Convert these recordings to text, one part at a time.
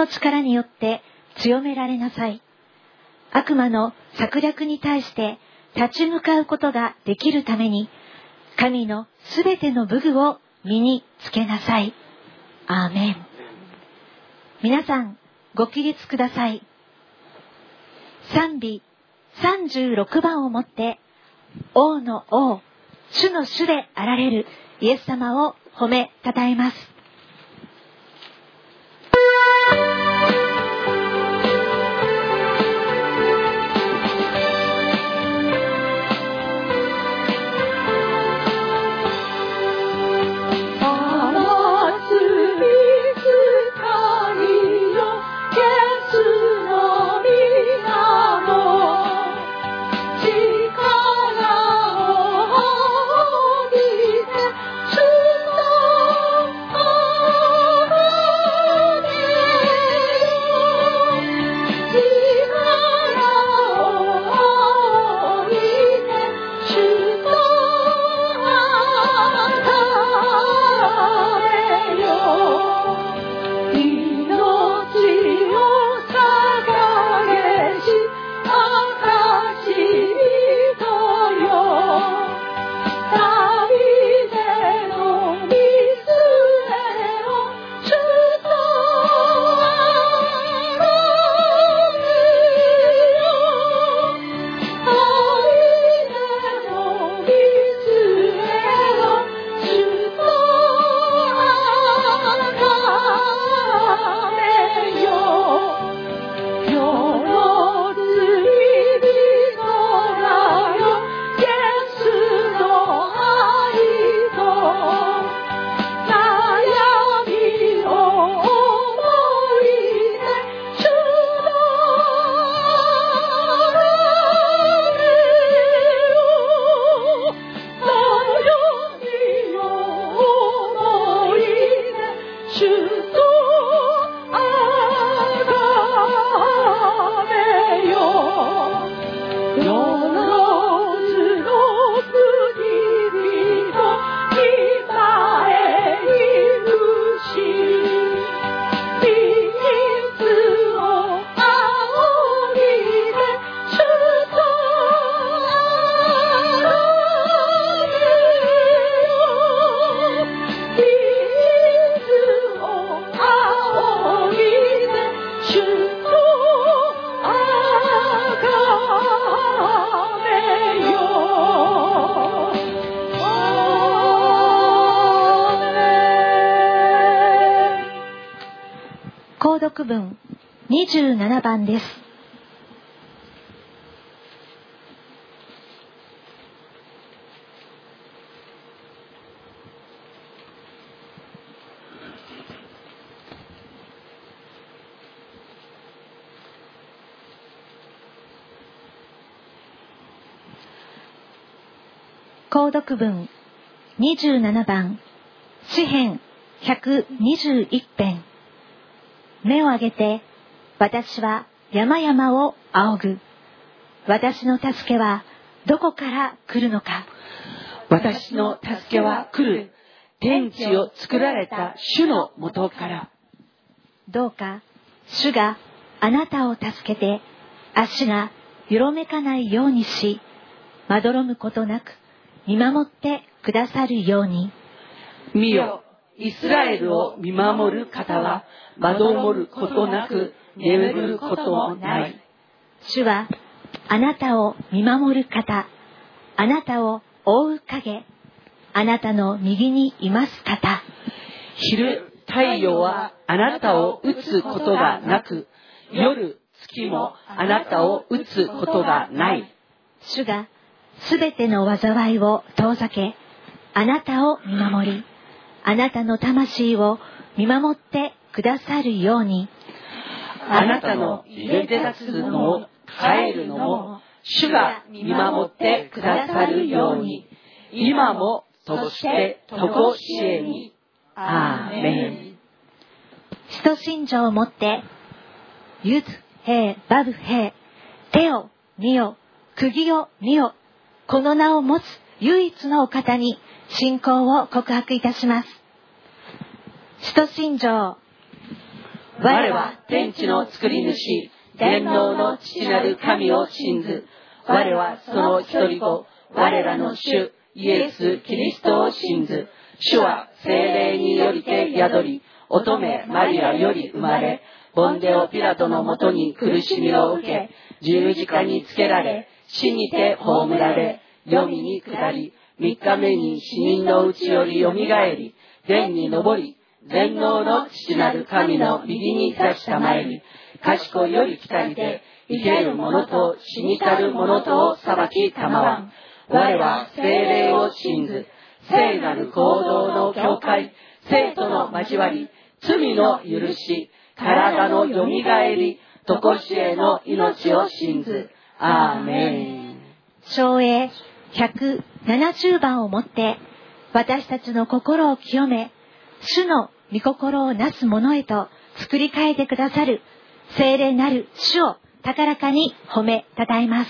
の力によって強められなさい。悪魔の策略に対して立ち向かうことができるために、神のすべての武具を身につけなさい。アーメン。皆さん、ご起立ください。賛美36番をもって、王の王、主の主であられるイエス様を褒めたたえます。購読文27番です。購読文27番、詩編121編。目を上げて、私は山々を仰ぐ。私の助けはどこから来るのか。 私の助けは来る。天地を作られた主の元から。 どうか主があなたを助けて、足がよろめかないようにし、まどろむことなく見守ってくださるように。 見よ、イスラエルを見守る方はまどろむことなく眠ることもない。 主はあなたを見守る方、あなたを覆う影、あなたの右にいます方。 昼太陽はあなたを打つことがなく、夜月もあなたを打つことがない。 主がすべての災いを遠ざけ、あなたを見守り、あなたの魂を見守ってくださるように。 あなたの入れ出すのも帰るのも主が見守ってくださるように、今もそしてとこしえに。アーメン。 使徒信条をもって、ユズ、ヘイ、バブ、ヘイ、手を見よ、釘を見よ、この名を持つ唯一のお方に信仰を告白いたします。使徒信条。 我は天地の作り主、全能の父なる神を信ず。我はその一人子、我らの主、イエス・キリストを信ず。主は聖霊によりて宿り、乙女マリアより生まれ、ポンデオピラトのもとに苦しみを受け、十字架につけられ、死にて葬られ、黄泉に下り、3日目に死人のうちよりよみがえり、天に昇り、全能の父なる神の右に座したまえり、賢いより来たりで、生ける者と死にたる者とを裁きたまわん。我は聖霊を信ず、聖なる行動の教会、聖との交わり、罪の許し、体のよみがえり、とこしえの命を信ず。アーメン。 唱詠170番をもって、私たちの心を清め、主の御心をなす者へと作り変えてくださる聖霊なる主を高らかに褒めたたえます。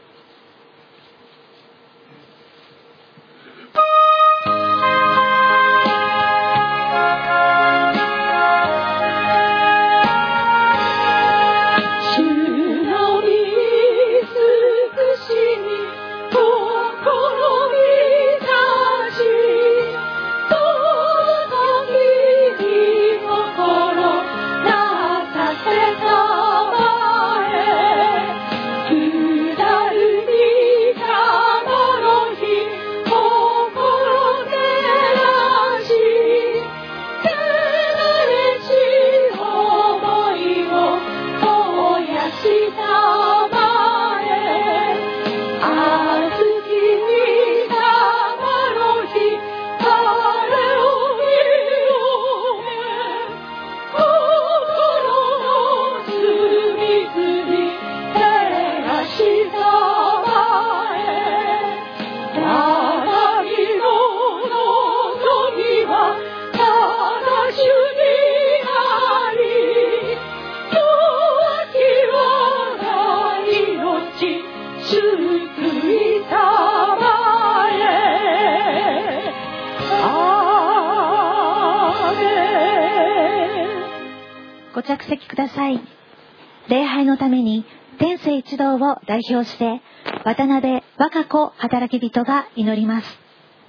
ご着席ください。礼拝のために天聖一同を代表して渡辺和歌子働き人が祈ります。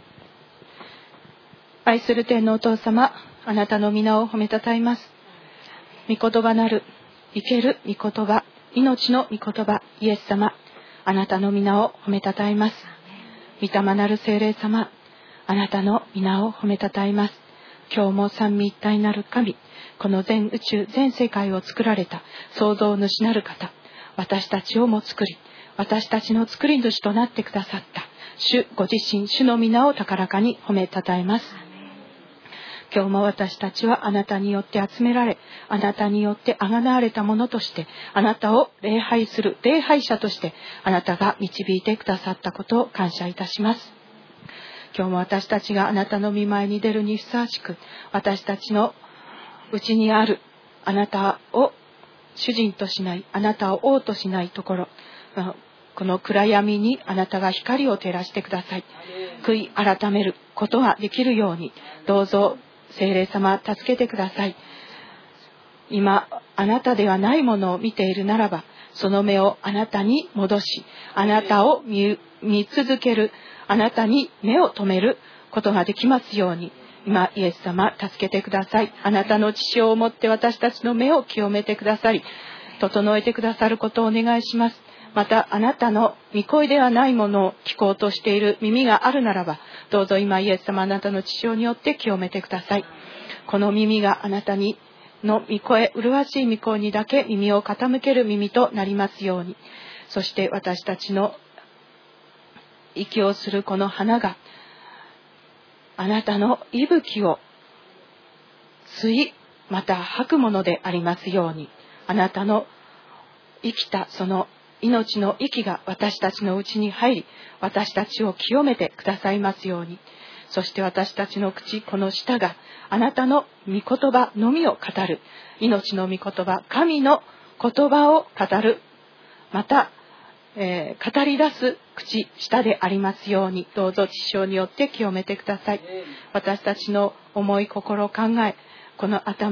愛する天のお父様、あなたの皆を褒めたたえます。御言葉なる生ける御言葉、命の御言葉、イエス様、あなたの皆を褒めたたえます。御霊なる聖霊様、あなたの皆を褒めたたえます。今日も三位一体なる神、この全宇宙全世界を作られた創造主なる方、私たちをも作り、私たちの作り主となってくださった主ご自身、主の皆を高らかに褒めたたえます。今日も私たちはあなたによって集められ、あなたによってあがなわれたものとして、あなたを礼拝する礼拝者としてあなたが導いてくださったことを感謝いたします。今日も私たちがあなたの御前に出るにふさわしく、私たちのうちにあるあなたを主人としない、あなたを王としないところ、この暗闇にあなたが光を照らしてください。悔い改めることができるように、どうぞ聖霊様助けてください。今あなたではないものを見ているならば、その目をあなたに戻し、あなたを見続ける、あなたに目を留めることができますように、今イエス様助けてください。あなたの血潮をもって私たちの目を清めてくださり、整えてくださることをお願いします。またあなたの御声ではないものを聞こうとしている耳があるならば、どうぞ今イエス様あなたの血潮によって清めてください。この耳があなたにの御声、麗しい御声にだけ耳を傾ける耳となりますように。そして私たちの息をするこの花があなたの息吹を吸い、また吐くものでありますように、あなたの生きたその命の息が私たちのうちに入り、私たちを清めてくださいますように。そして私たちの口、この舌があなたの御言葉のみを語る、命の御言葉、神の言葉を語る、また、語り出す口、舌でありますように、どうぞ知性によって清めてください。私たちの思い、心、考え、この頭、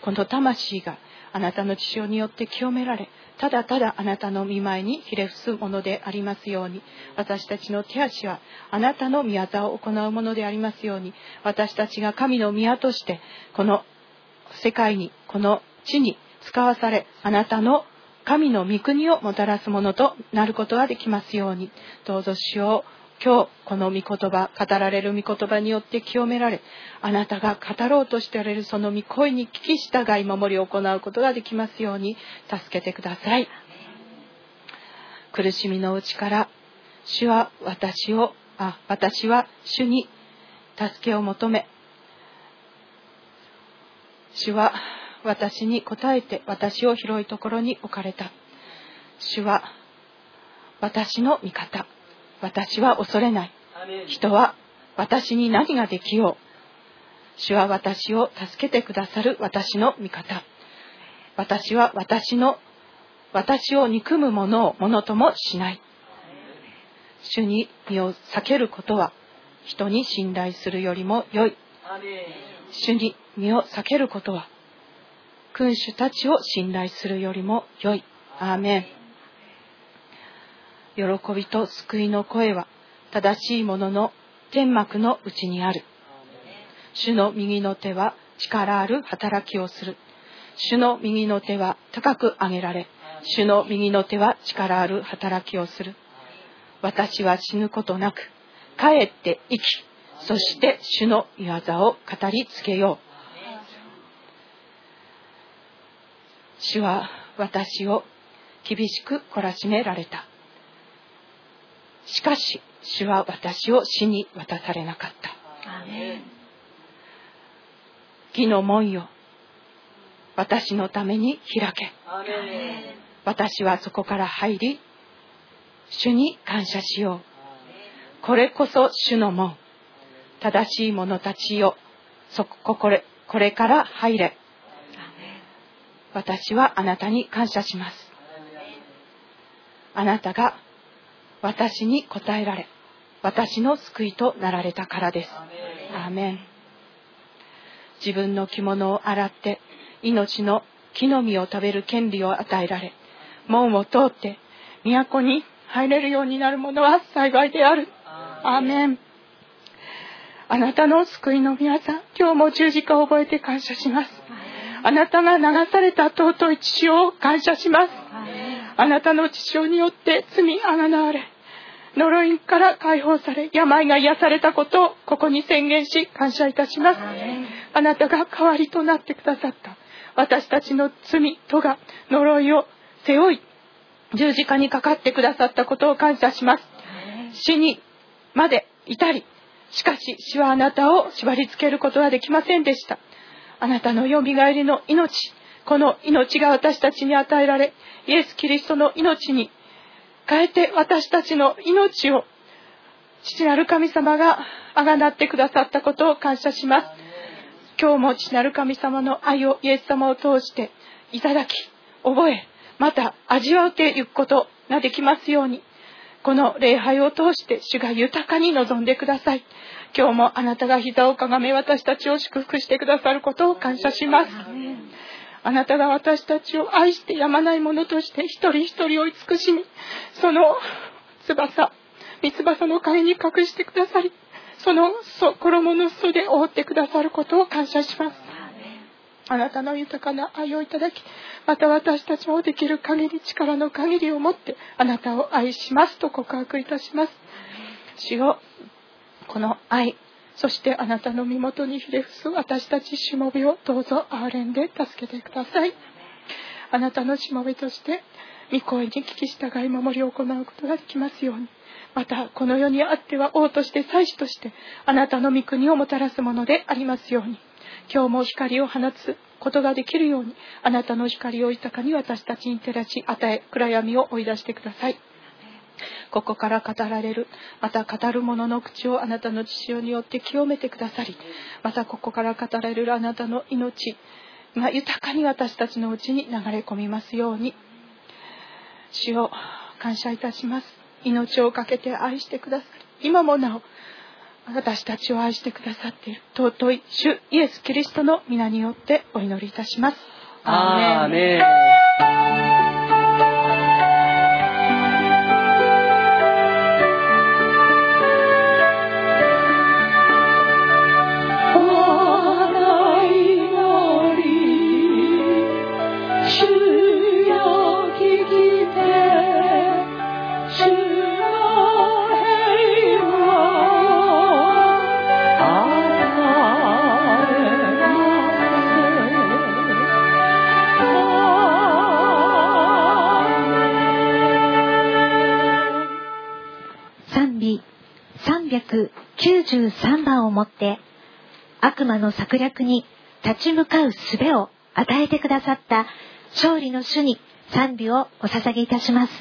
この魂があなたの血潮によって清められ、ただただあなたの御前にひれ伏すものでありますように、私たちの手足はあなたの御業を行うものでありますように、私たちが神の宮としてこの世界に、この地に使わされ、あなたの神の御国をもたらすものとなることができますように、どうぞ主よ、今日この御言葉、語られる御言葉によって清められ、あなたが語ろうとしておられるその御声に聞き従い守りを行うことができますように助けてください。苦しみのうちから私は主に助けを求め、主は私に答えて私を広いところに置かれた。主は私の味方、私は恐れない。人は私に何ができよう。主は私を助けてくださる私の味方。私は私を憎む者をものともしない。主に身を避けることは人に信頼するよりも良い。主に身を避けることは君主たちを信頼するよりも良い。アーメン。喜びと救いの声は正しい者の天幕のうちにある。主の右の手は力ある働きをする。主の右の手は高く上げられ、主の右の手は力ある働きをする。私は死ぬことなく帰って生き、そして主の御業を語りつけよう。主は私を厳しく懲らしめられた。しかし主は私を死に渡されなかった。 アーメン。 義の門よ、私のために開け。 アーメン。 私はそこから入り、主に感謝しよう。これこそ主の門。正しい者たちよ、これから入れ。私はあなたに感謝します。あなたが私に答えられ、私の救いとなられたからです。アーメン。自分の着物を洗って命の木の実を食べる権利を与えられ、門を通って都に入れるようになる者は幸いである。アーメン。あなたの救いの皆さん、今日も十字架を覚えて感謝します。あなたが流された尊い血潮を感謝します。あなたの血潮によって罪あがなわれ、呪いから解放され、病が癒されたことをここに宣言し感謝いたします。あなたが代わりとなってくださった私たちの罪、咎、呪いを背負い十字架にかかってくださったことを感謝します。死にまで至り、しかし主はあなたを縛り付けることはできませんでした。あなたのよみがえりの命、この命が私たちに与えられ、イエス・キリストの命に変えて私たちの命を父なる神様があがなってくださったことを感謝します。今日も父なる神様の愛をイエス様を通していただき、覚え、また味わっていくことができますように、この礼拝を通して主が豊かに望んでください。今日もあなたが膝をかがめ私たちを祝福してくださることを感謝します。あなたが私たちを愛してやまないものとして一人一人を慈しみ、その三翼の陰に隠してくださり、その衣の裾で覆ってくださることを感謝します。あなたの豊かな愛をいただき、また私たちもできる限り、力の限りを持ってあなたを愛しますと告白いたします。主よ、この愛、そしてあなたの身元にひれ伏す私たちしもべをどうぞ憐れんで助けてください。あなたのしもべとして御声に聞き従い守りを行うことができますように、またこの世にあっては王として祭司としてあなたの御国をもたらすものでありますように、今日も光を放つことができるように、あなたの光を豊かに私たちに照らし与え、暗闇を追い出してください。ここから語られる、また語る者の口をあなたの血潮によって清めてくださり、またここから語られるあなたの命が豊かに私たちのうちに流れ込みますように、主を感謝いたします。命をかけて愛してくださり、今もなお私たちを愛してくださっている尊い主イエス・キリストの皆によってお祈りいたします。 アーメン。 393番をもって悪魔の策略に立ち向かう術を与えてくださった勝利の主に賛美をお捧げいたします。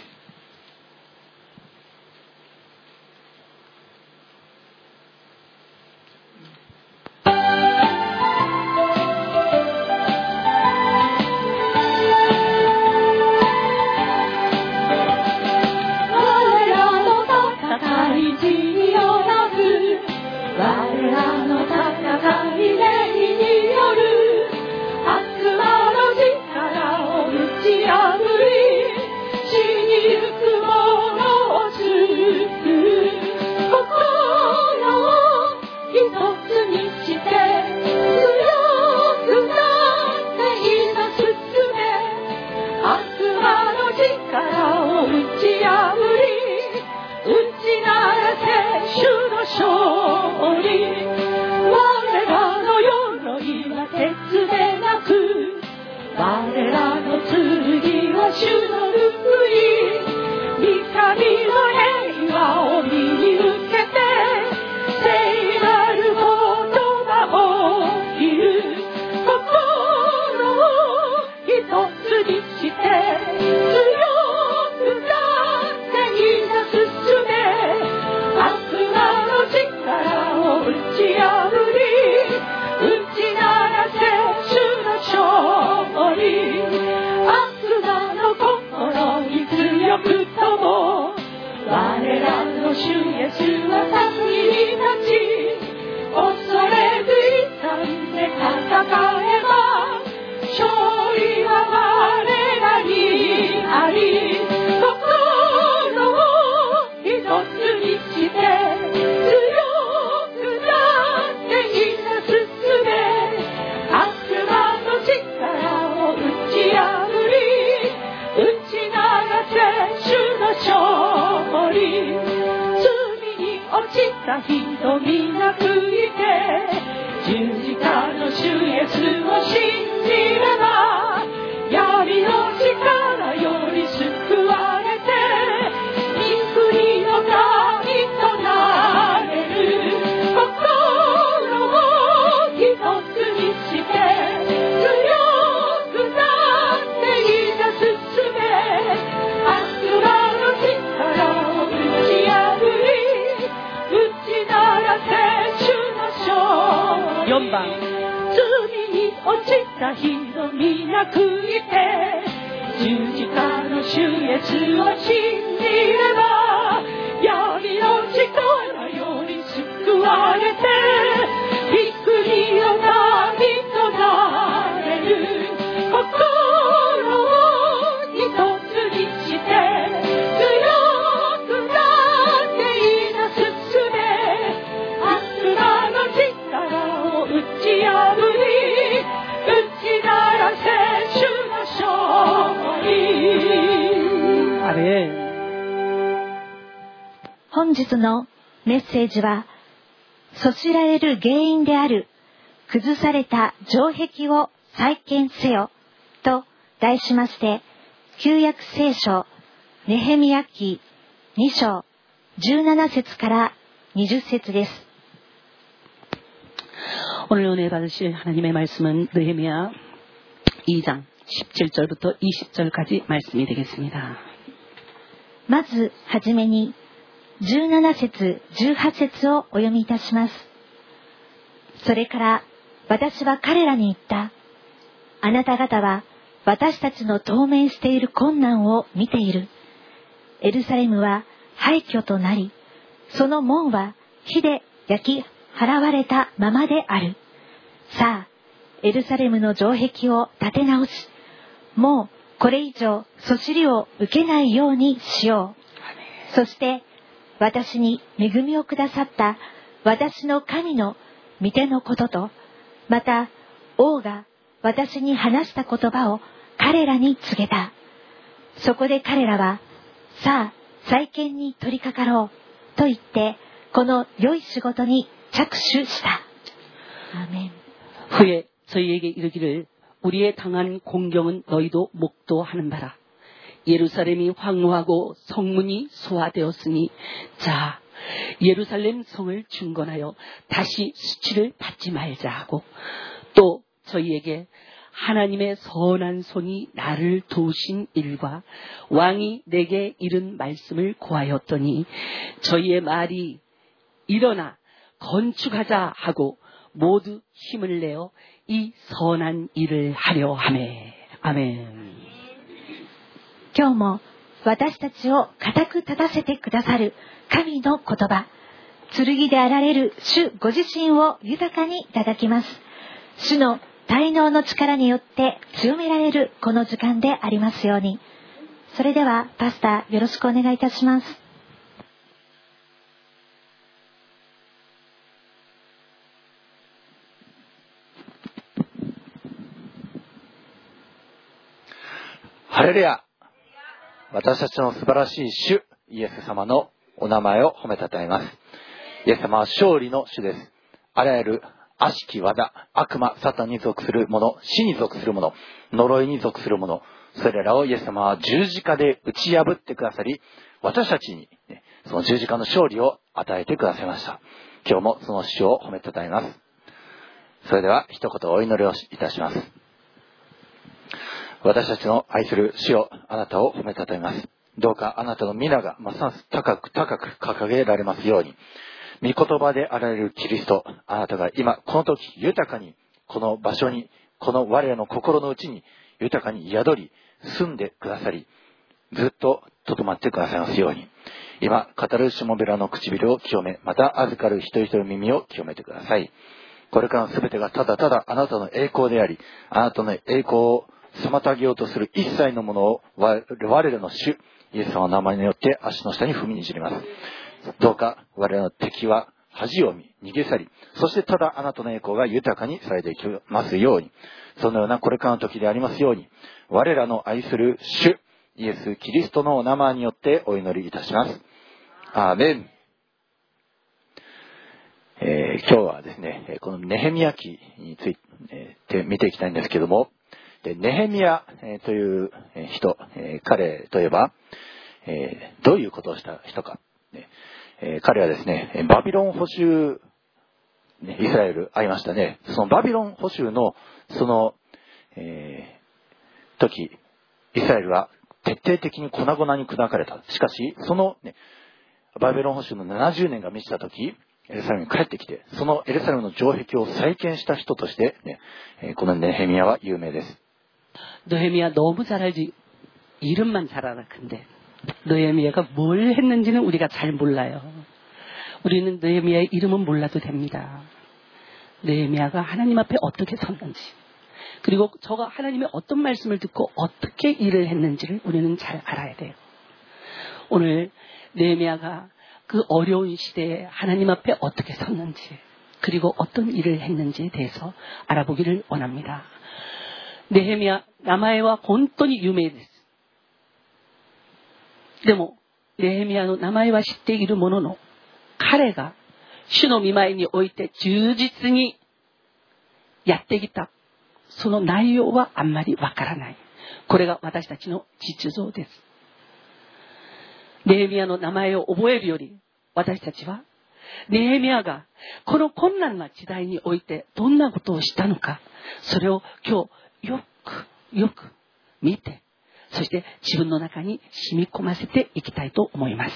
本日のメッセージは、そしられる原因である崩された城壁を再建せよと題しまして、旧約聖書ネヘミヤ記2章17節から20節です。 오늘 은혜 받으실 하나님의 말씀은 느헤미야 2장 17절부터 20절까지 말씀이 되겠습니다. まずはじめに17節18節をお読みいたします。それから私は彼らに言った。あなた方は私たちの当面している困難を見ている。エルサレムは廃墟となり、その門は火で焼き払われたままである。さあ、エルサレムの城壁を立て直し、もうこれ以上そしりを受けないようにしよう。そして私に恵みをくださった私の神の御手のことと、また王が私に話した言葉を彼らに告げた。そこで彼らは、さあ再建に取り掛かろうと言って、この良い仕事に着手した。アーメン。 후에 저희에게 이르기를 우리의 당한 공경은 너희도 목도하는 바라. 예루살렘이 황무하고 성문이 소화되었으니 자 예루살렘 성을 중건하여 다시 수치를 받지 말자 하고, 또 저희에게 하나님의 선한 손이 나를 도우신 일과 왕이 내게 이른 말씀을 고하였더니 저희의 말이 일어나 건축하자 하고 모두 힘을 내어 이 선한 일을 하려 하매. 아멘. 今日も私たちを固く立たせてくださる神の言葉、剣であられる主ご自身を豊かにいただきます。主の大能の力によって強められるこの時間でありますように。それではパスタよろしくお願いいたします。 ハレルヤ。私たちの素晴らしい主イエス様のお名前を褒めたたえます。イエス様は勝利の主です。あらゆる悪しき技、悪魔、サタンに属する者、死に属する者、呪いに属する者、それらをイエス様は十字架で打ち破ってくださり、私たちに、その十字架の勝利を与えてくださいました。今日もその主を褒めたたえます。それでは一言お祈りをいたします。私たちの愛する主よ、あなたを褒めたたえます。どうかあなたの皆がますます高く高く掲げられますように、御言葉であられるキリスト、あなたが今この時豊かにこの場所に、この我らの心の内に豊かに宿り住んでくださり、ずっと留まってくださいますように、今語るしもべらの唇を清め、また預かる一人一人の耳を清めてください。これからの全てがただただあなたの栄光であり、あなたの栄光を妨げようとする一切のものを我らの主イエス様の名前によって足の下に踏みにじります。どうか我らの敵は恥を見逃げ去り、そしてただあなたの栄光が豊かにされていきますように、そのようなこれからの時でありますように、我らの愛する主イエス・キリストのお名前によってお祈りいたします。アーメン。今日はですね、このネヘミヤ記について見ていきたいんですけども、でネヘミヤという人、彼といえば、どういうことをした人か、彼はですね、バビロン捕囚、イスラエルありましたね。そのバビロン捕囚のその、時、イスラエルは徹底的に粉々に砕かれた。しかしその、バビロン捕囚の70年が満ちた時、エルサレムに帰ってきて、そのエルサレムの城壁を再建した人として、このネヘミヤは有名です。 느헤미야 너무 잘 알지. 이름만 잘 알아. 근데 느헤미야가 뭘 했는지는 우리가 잘 몰라요. 우리는 느헤미야의 이름은 몰라도 됩니다. 느헤미야가 하나님 앞에 어떻게 섰는지, 그리고 저가 하나님의 어떤 말씀을 듣고 어떻게 일을 했는지를 우리는 잘 알아야 돼요. 오늘 느헤미야가 그 어려운 시대에 하나님 앞에 어떻게 섰는지, 그리고 어떤 일을 했는지에 대해서 알아보기를 원합니다. ネヘミヤ、名前は本当に有名です。でも、ネヘミヤの名前は知っているものの、彼が主の御前において忠実にやってきた、その内容はあんまりわからない。これが私たちの実像です。ネヘミヤの名前を覚えるより、私たちはネヘミヤがこの困難な時代においてどんなことをしたのか、それを今日よく見て、そして自分の中に染み込ませていきたいと思います。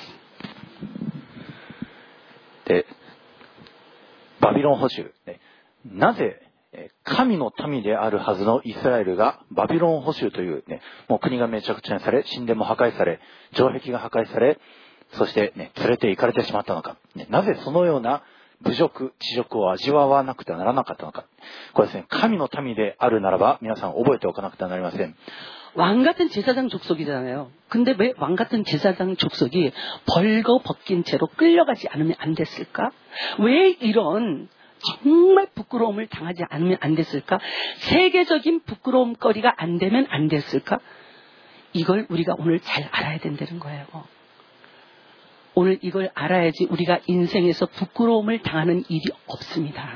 で、バビロン捕囚、なぜ神の民であるはずのイスラエルがバビロン捕囚という、もう国がめちゃくちゃにされ、神殿も破壊され、城壁が破壊され、そして、連れて行かれてしまったのか、なぜそのような侮辱、恥辱を味わわなくてはならなかったのか。これですね、神の民であるならば皆さん覚えておかなくてはなりません。 왕같은 제사장 족속이잖아요. 근데 왜 왕같은 제사장 족속이 벌거벗긴 채로 끌려가지 않으면 안 됐을까? 왜 이런 정말 부끄러움을 당하지 않으면 안 됐을까? 세계적인 부끄러움거리가 안 되면 안 됐을까? 이걸 우리가 오늘 잘 알아야 된다는 거예요. 오늘 이걸 알아야지 우리가 인생에서 부끄러움을 당하는 일이 없습니다.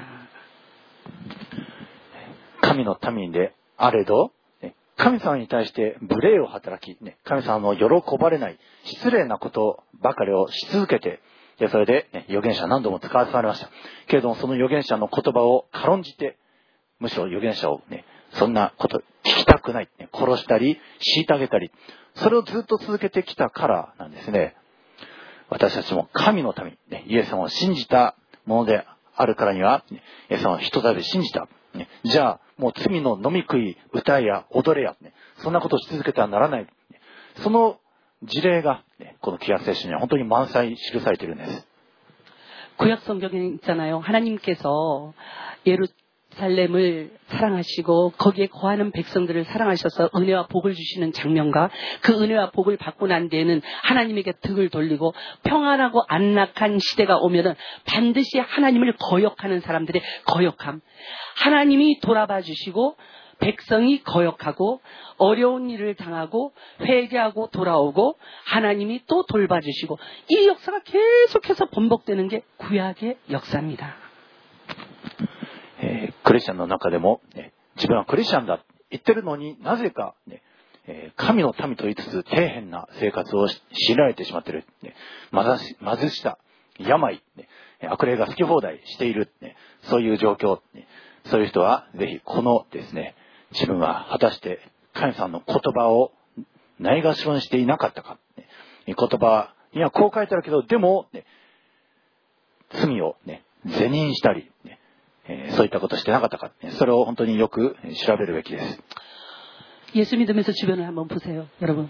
神の民であれど、神様に対して無礼を働き、神様の喜ばれない失礼なことばかりをし続けて、それで、預言者何度も使わされました。けれどもその預言者の言葉を軽んじて、むしろ預言者をそんなこと聞きたくない、殺したり虐げたり、それをずっと続けてきたからなんですね。私たちも神の民、イエス様を信じたものであるからには、イエス様をひとたび信じた。じゃあもう罪の飲み食い、歌いや踊れや、そんなことをし続けてはならない。その事例が、この旧約聖書には本当に満載記されているんです。 구약 성경에 있잖아요. 하나님께서 예루살렘을 사랑하시고 거기에 거하는 백성들을 사랑하셔서 은혜와 복을 주시는 장면과 그 은혜와 복을 받고 난 뒤에는 하나님에게 등을 돌리고 평안하고 안락한 시대가 오면은 반드시 하나님을 거역하는 사람들의 거역함, 하나님이 돌아봐 주시고 백성이 거역하고 어려운 일을 당하고 회개하고 돌아오고 하나님이 또 돌봐주시고 이 역사가 계속해서 번복되는 게 구약의 역사입니다. クリスチャンの中でも、自分はクリスチャンだ言ってるのになぜか、神の民と言いつつ底辺な生活を強いられてしまっている、貧しさ、病、悪霊が好き放題している、そういう状況、そういう人はぜひこのですね、自分は果たして神様の言葉をないがしろにしていなかったか。言葉にはこう書いてあるけど、でも、罪を是認したり、そういったことをしてなかったか。それを本当によく調べるべきです。 예수 믿으면서 주변을 한번 보세요. 여러분.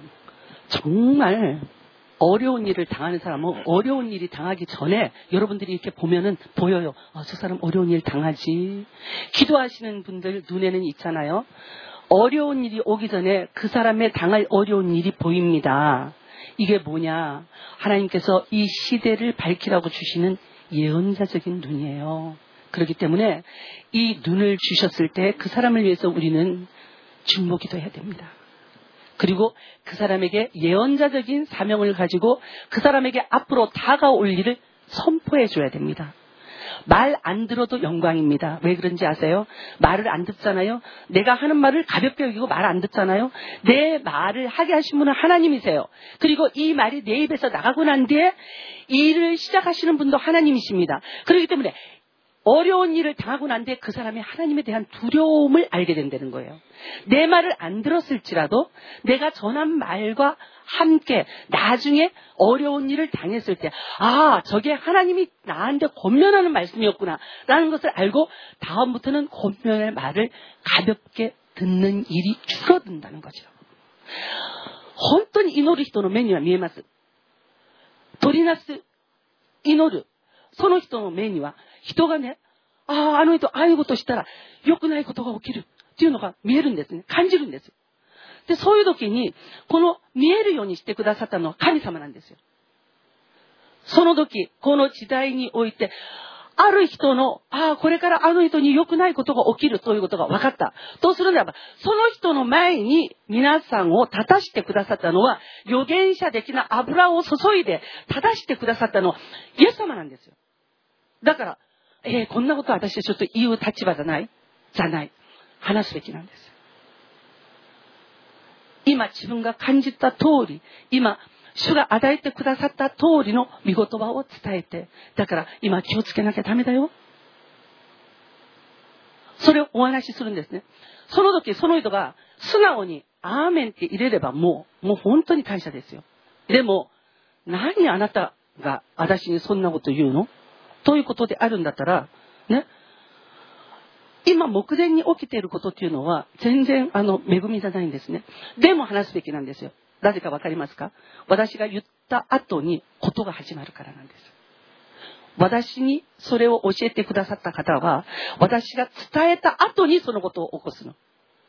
정말 어려운 일을 당하는 사람은 어려운 일이 당하기 전에 여러분들이 이렇게 보면은 보여요. 저 사람 어려운 일 당하지. 기도하시는 분들 눈에는 있잖아요. 어려운 일이 오기 전에 그 사람의 당할 어려운 일이 보입니다. 이게 뭐냐? 하나님께서 이 시대를 밝히라고 주시는 예언자적인 눈이에요. 그렇기 때문에 이 눈을 주셨을 때 그 사람을 위해서 우리는 중보기도해야 됩니다. 그리고 그 사람에게 예언자적인 사명을 가지고 그 사람에게 앞으로 다가올 일을 선포해 줘야 됩니다. 말 안 들어도 영광입니다. 왜 그런지 아세요? 말을 안 듣잖아요. 내가 하는 말을 가볍게 여기고 말 안 듣잖아요. 내 말을 하게 하신 분은 하나님이세요. 그리고 이 말이 내 입에서 나가고 난 뒤에 일을 시작하시는 분도 하나님이십니다. 그렇기 때문에 어려운 일을 당하고 난 뒤에 그 사람이 하나님에 대한 두려움을 알게 된다는 거예요. 내 말을 안 들었을지라도 내가 전한 말과 함께 나중에 어려운 일을 당했을 때 저게 하나님이 나한테 권면하는 말씀이었구나 라는 것을 알고 다음부터는 권면의 말을 가볍게 듣는 일이 줄어든다는 거죠. 本当に祈る人の目には見えます。取りなす祈るその人の目には人がね、あの人ああいうことしたら良くないことが起きるっていうのが見えるんですね。感じるんです。で、そういう時にこの見えるようにしてくださったのは神様なんですよ。その時、この時代においてある人のこれからあの人に良くないことが起きるということが分かった。とするならば、その人の前に皆さんを立たしてくださったのは預言者的な油を注いで立たしてくださったのはイエス様なんですよ。だから、こんなことは私はちょっと言う立場じゃない話すべきなんです。今自分が感じた通り、今主が与えてくださった通りの御言葉を伝えて、だから今気をつけなきゃダメだよ。それをお話しするんですね。その時その人が素直にアーメンって入れればもう本当に感謝ですよ。でも何あなたが私にそんなこと言うのということであるんだったらね、今目前に起きていることっていうのは全然恵みじゃないんですね。でも話すべきなんですよ。なぜかわかりますか？私が言った後にことが始まるからなんです。 私にそれを教えてくださった方は、私が伝えた後にそのことを起こすの。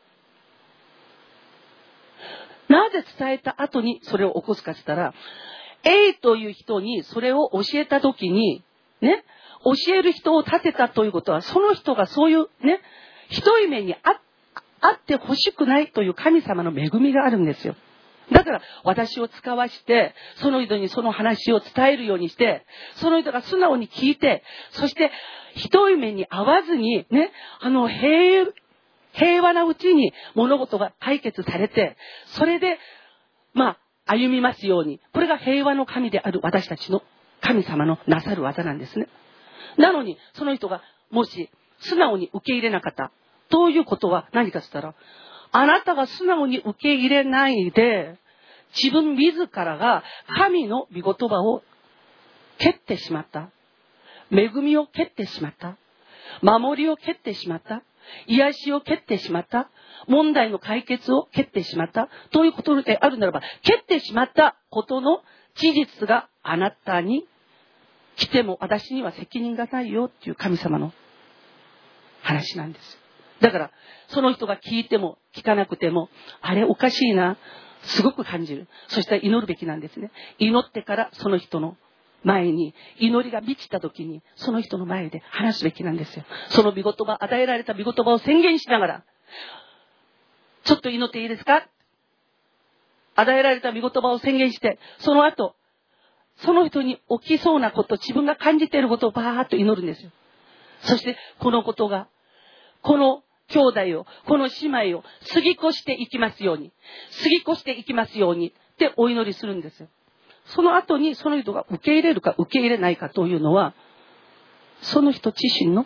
なぜ伝えた後にそれを起こすかって言ったら、A という人にそれを教えたときに、ね、教える人を立てたということは、その人がそういうね、ひどい目にあってほしくないという神様の恵みがあるんですよ。だから私を使わして、その人にその話を伝えるようにして、その人が素直に聞いて、そしてひどい目に遭わずにね、平和なうちに物事が解決されて、それで歩みますように。これが平和の神である私たちの神様のなさる技なんですね。なのにその人がもし素直に受け入れなかったということは何かと言ったら、あなたが素直に受け入れないで、自分自らが神の御言葉を蹴ってしまった。恵みを蹴ってしまった。守りを蹴ってしまった。癒しを蹴ってしまった。問題の解決を蹴ってしまった。ということであるならば、蹴ってしまったことの事実があなたに来ても私には責任がないよっていう神様の話なんです。だから、その人が聞いても聞かなくても、あれおかしいな、すごく感じる。そしたら祈るべきなんですね。祈ってからその人の前に、祈りが満ちた時に、その人の前で話すべきなんですよ。その御言葉、与えられた御言葉を宣言しながら、ちょっと祈っていいですか？与えられた御言葉を宣言して、その後、その人に起きそうなこと、自分が感じていることをバーッと祈るんですよ。そして、このことが、この兄弟を、この姉妹を過ぎ越していきますように、過ぎ越していきますようにってお祈りするんですよ。その後にその人が受け入れるか受け入れないかというのは、その人自身の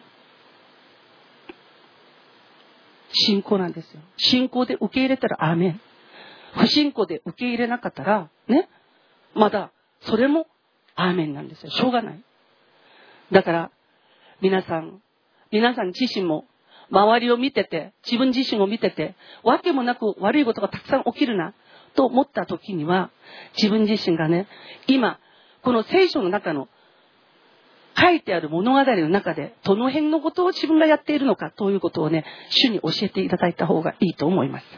信仰なんですよ。信仰で受け入れたらアーメン。不信仰で受け入れなかったら、ね、まだそれもアーメンなんですよ。しょうがない。だから、皆さん自身も、周りを見てて、自分自身を見てて、わけもなく悪いことがたくさん起きるな、と思った時には、自分自身がね、今、この聖書の中の書いてある物語の中で、どの辺のことを自分がやっているのかということをね、主に教えていただいた方がいいと思います。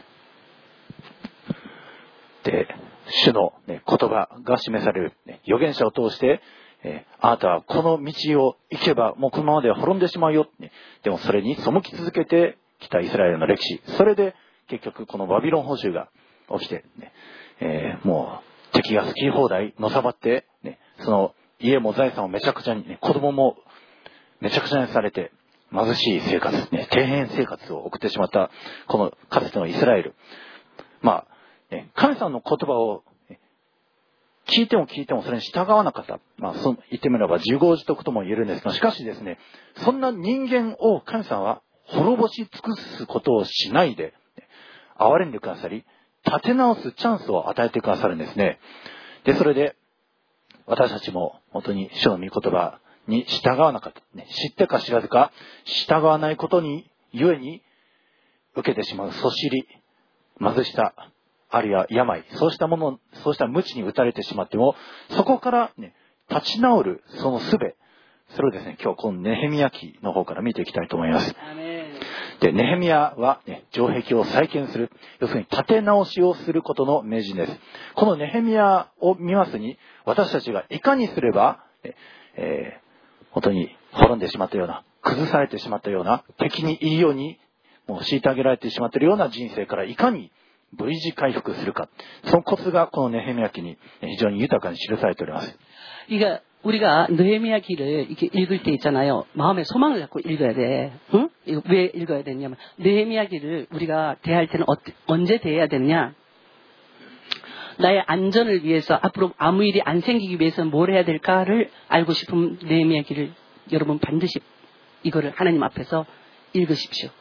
で、主の、言葉が示される、預言者を通して、あなたはこの道を行けばもうこのままでは滅んでしまうよ、でもそれに背き続けてきたイスラエルの歴史、それで結局このバビロン捕囚が起きて、もう敵が好き放題のさばって、その家も財産もめちゃくちゃに、子供もめちゃくちゃにされて貧しい生活、底辺生活を送ってしまったこのかつてのイスラエル、神様の言葉を聞いても聞いてもそれに従わなかった。言ってみれば自業自得とも言えるんですが、しかしですね、そんな人間を神様は滅ぼし尽くすことをしないで、憐れんでくださり、立て直すチャンスを与えてくださるんですね。で、それで、私たちも本当に主の御言葉に従わなかった。知ってか知らずか、従わないことに、ゆえに、受けてしまうそしり、貧しさ、あるいは病、そうしたもの、そうした無知に打たれてしまっても、そこから立ち直るその術、それをですね、今日このネヘミヤ記の方から見ていきたいと思います。で、ネヘミヤは、城壁を再建する、要するに立て直しをすることの名人です。このネヘミヤを見ますに、私たちがいかにすれば、本当に滅んでしまったような、崩されてしまったような、敵にいいようにもう虐げられてしまっているような人生からいかにV字回復するか、そのコツがこのネヘミヤ記に非常に豊かに記されております。 우리가 느헤미야 기를 이렇게 읽을 때 있잖아요. 마음에 소망을 갖고 읽어야 돼. 응? 이거 왜 읽어야 되냐면 느헤미야 기를 우리가 대할 때는 언제 대해야 되느냐? 나의 안전을 위해서 앞으로 아무 일이 안 생기기 위해서는 뭘 해야 될까를 알고 싶으면 느헤미야 기를 여러분 반드시 이거를 하나님 앞에서 읽으십시오.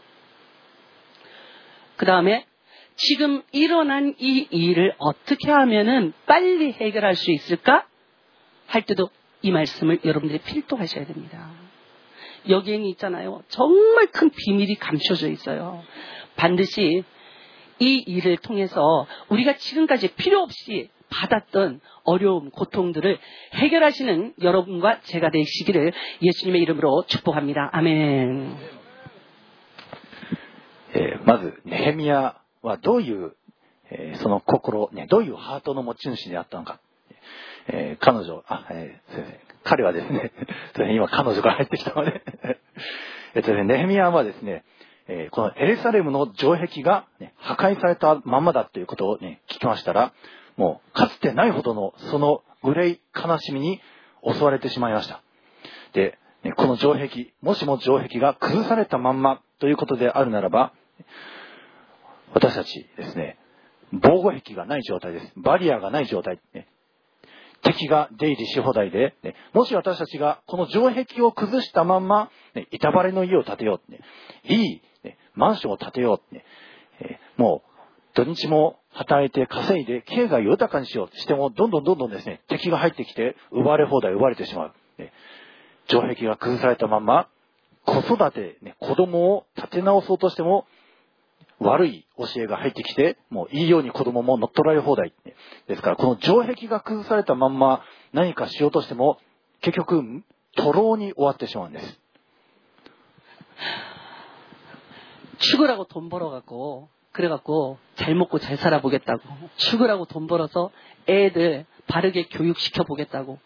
그 다음에 지금 일어난 이 일을 어떻게 하면은 빨리 해결할 수 있을까? 할 때도 이 말씀을 여러분들이 필독하셔야 됩니다. 여기에는 있잖아요. 정말 큰 비밀이 감춰져 있어요. 반드시 이 일을 통해서 우리가 지금까지 필요 없이 받았던 어려움, 고통들을 해결하시는 여러분과 제가 되시기를 예수님의 이름으로 축복합니다. 아멘. まず、ネヘミヤはどういう、その心、どういうハートの持ち主であったのか。彼女、彼はですね、今彼女が入ってきたので、ネヘミヤはですね、このエルサレムの城壁が、破壊されたままだということを、聞きましたら、もうかつてないほどのその憂い悲しみに襲われてしまいました。で、この城壁、もしも城壁が崩されたまんまということであるならば、私たちですね、防護壁がない状態です。バリアがない状態。敵が出入りし放題で、もし私たちがこの城壁を崩したまんま、板張りの家を建てよう。いいマンションを建てよう。もう土日も働いて稼いで経済を豊かにしようとしても、どんどんですね、敵が入ってきて奪われ放題奪われてしまう。城壁が崩されたまま、子育て、子供を立て直そうとしても、悪い教えが入ってきて、もういいように子供も乗っ取られ放題。ですから、この城壁が崩されたまんま何かしようとしても、結局、徒労に終わってしまうんです。 죽으라고 돈 벌어갖고, 그래갖고 잘 먹고 잘 살아보겠다고. 죽으라고 돈 벌어서 애들 바르게 교육시켜보겠다고.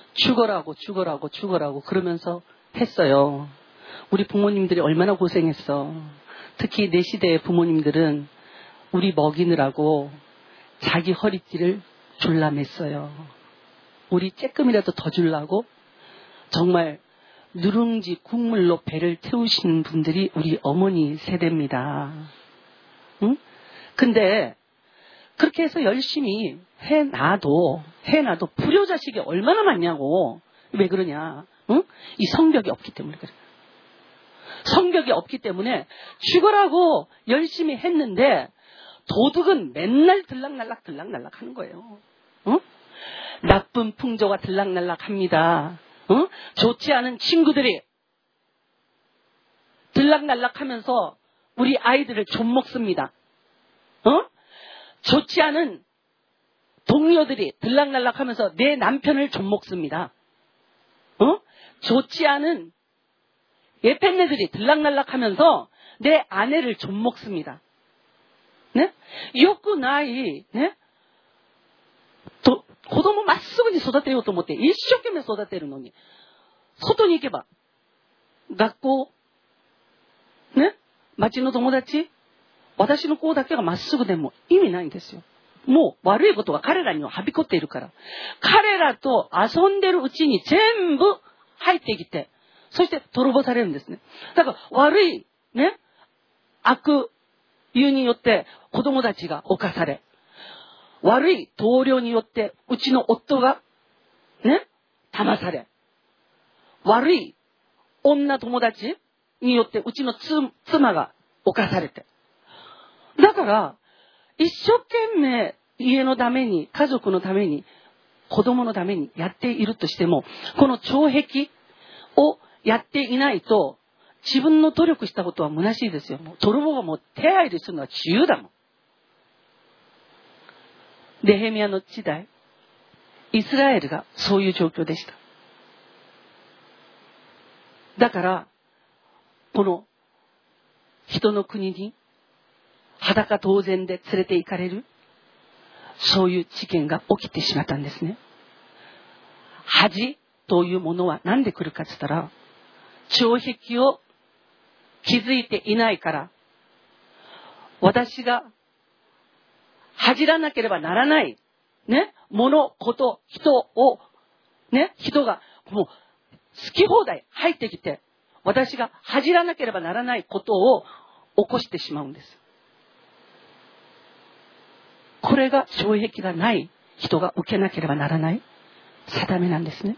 죽으라고 그러면서 했어요. 우리 부모님들이 얼마나 고생했어. 특히 내 시대의 부모님들은 우리 먹이느라고 자기 허리띠를 졸라맸어요. 우리 쬐끔이라도 더 주려고 정말 누룽지 국물로 배를 태우시는 분들이 우리 어머니 세대입니다. 응? 근데 그렇게 해서 열심히 해놔도 불효자식이 얼마나 많냐고. 왜 그러냐? 응? 이 성벽이 없기 때문에 그래. 성벽이 없기 때문에 죽으라고 열심히 했는데 도둑은 맨날 들락날락 하는 거예요. 응? 나쁜 풍조가 들락날락 합니다. 응? 좋지 않은 친구들이 들락날락 하면서 우리 아이들을 좀먹습니다. 좋지 않은 동료들이 들락날락 하면서 내 남편을 좀먹습니다. 좋지 않은 예팬네들이 들락날락 하면서 내 아내를 좀먹습니다. 네? よくない、ね、子供まっすぐに育てようと思って一生懸命育てるのに、外に行けば、学校、ね、町の友達、私の子だけがまっすぐでも意味ないんですよ。もう悪いことが彼らにははびこっているから。彼らと遊んでるうちに全部入ってきて、そして泥棒されるんですね。だから悪い、ね、悪友によって子供たちが侵され、悪い同僚によってうちの夫がね、騙され、悪い女友達によってうちの妻が侵されて、だから一生懸命家のために、家族のために、子供のためにやっているとしても、この障壁をやっていないと自分の努力したことは虚しいですよ。泥棒がもう手入れするのは自由だもん。ネヘミヤの時代、イスラエルがそういう状況でした。だからこの人の国に裸同然で連れて行かれる、そういう事件が起きてしまったんですね。恥というものは何で来るかって言ったら、城壁を築いていないから、私が恥じらなければならない、ね、物、こと、人を、ね、人がもう好き放題入ってきて、私が恥じらなければならないことを起こしてしまうんです。これが障壁がない人が受けなければならない定めなんですね。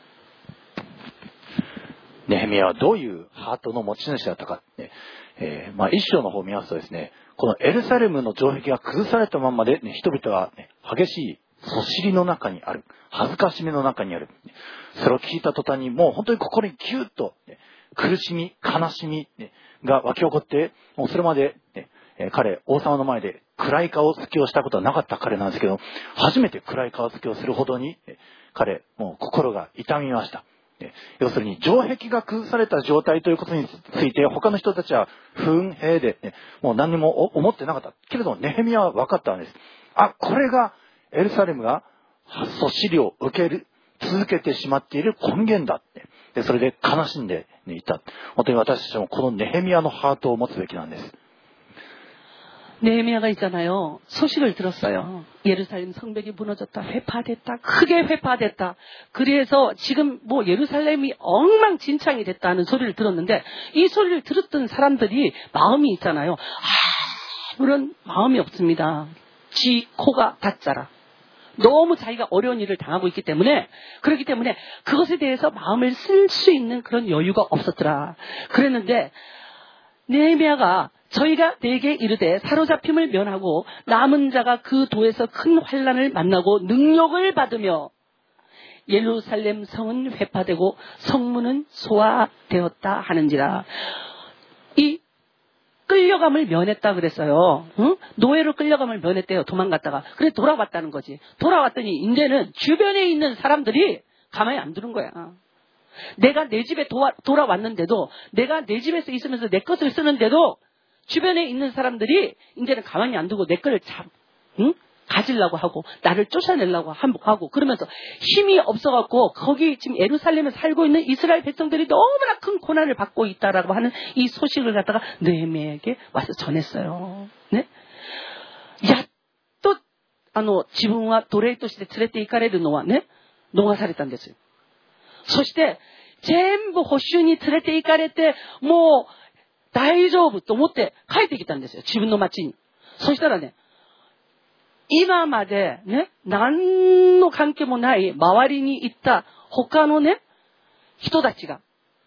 ネヘミヤはどういうハートの持ち主だったかって、一章の方を見ますとですね、このエルサレムの城壁が崩されたままで、人々は、激しいそしりの中にある、恥ずかしめの中にある。それを聞いた途端にもう本当に心にギュッと苦しみ、悲しみが湧き起こって、もうそれまで、王様の前で暗い顔つきをしたことはなかった彼なんですけど、初めて暗い顔つきをするほどに彼もう心が痛みました。要するに城壁が崩された状態ということについて他の人たちは不運兵で、もう何にも思ってなかった。けれどもネヘミヤは分かったんです。これがエルサレムがそしりを受け続けてしまっている根源だって。でそれで悲しんでいた。本当に私たちもこのネヘミヤのハートを持つべきなんです。 네헤미야가 있잖아요. 소식을 들었어요. 예루살렘 성벽이 무너졌다. 회파됐다. 크게 회파됐다. 그래서 지금 뭐 예루살렘이 엉망진창이 됐다는 소리를 들었는데 이 소리를 들었던 사람들이 마음이 있잖아요. 아무런 마음이 없습니다. 지 코가 닫자라. 너무 자기가 어려운 일을 당하고 있기 때문에 그렇기 때문에 그것에 대해서 마음을 쓸 수 있는 그런 여유가 없었더라. 그랬는데 네헤미야가 저희가 내게 이르되 사로잡힘을 면하고 남은 자가 그 도에서 큰 환난을 만나고 능력을 받으며 예루살렘 성은 회파되고 성문은 소화되었다 하는지라. 이 끌려감을 면했다 그랬어요. 응? 노예로 끌려감을 면했대요. 도망갔다가. 그래 돌아왔다는 거지. 돌아왔더니 이제는 주변에 있는 사람들이 가만히 안 두는 거야. 내가 내 집에 돌아왔는데도 내가 내 집에서 있으면서 내 것을 쓰는데도 주변에 있는 사람들이 이제는 가만히 안 두고 내 거를 가지려고 하고 나를 쫓아내려고 하고 그러면서 힘이 없어갖고 거기 지금 예루살렘에 살고 있는 이스라엘 백성들이 너무나 큰 고난을 받고 있다라고 하는 이 소식을 갖다가 느헤미야에게 와서 전했어요. 네? やっと自分は奴隷として連れて行かれるのはね逃されたんですよ。そして全部捕囚に連れて行かれてもう大丈夫と思って帰ってきたんですよ。自分の町に。そしたらね、今までね、何の関係もない周りに行った他のね、人たちが、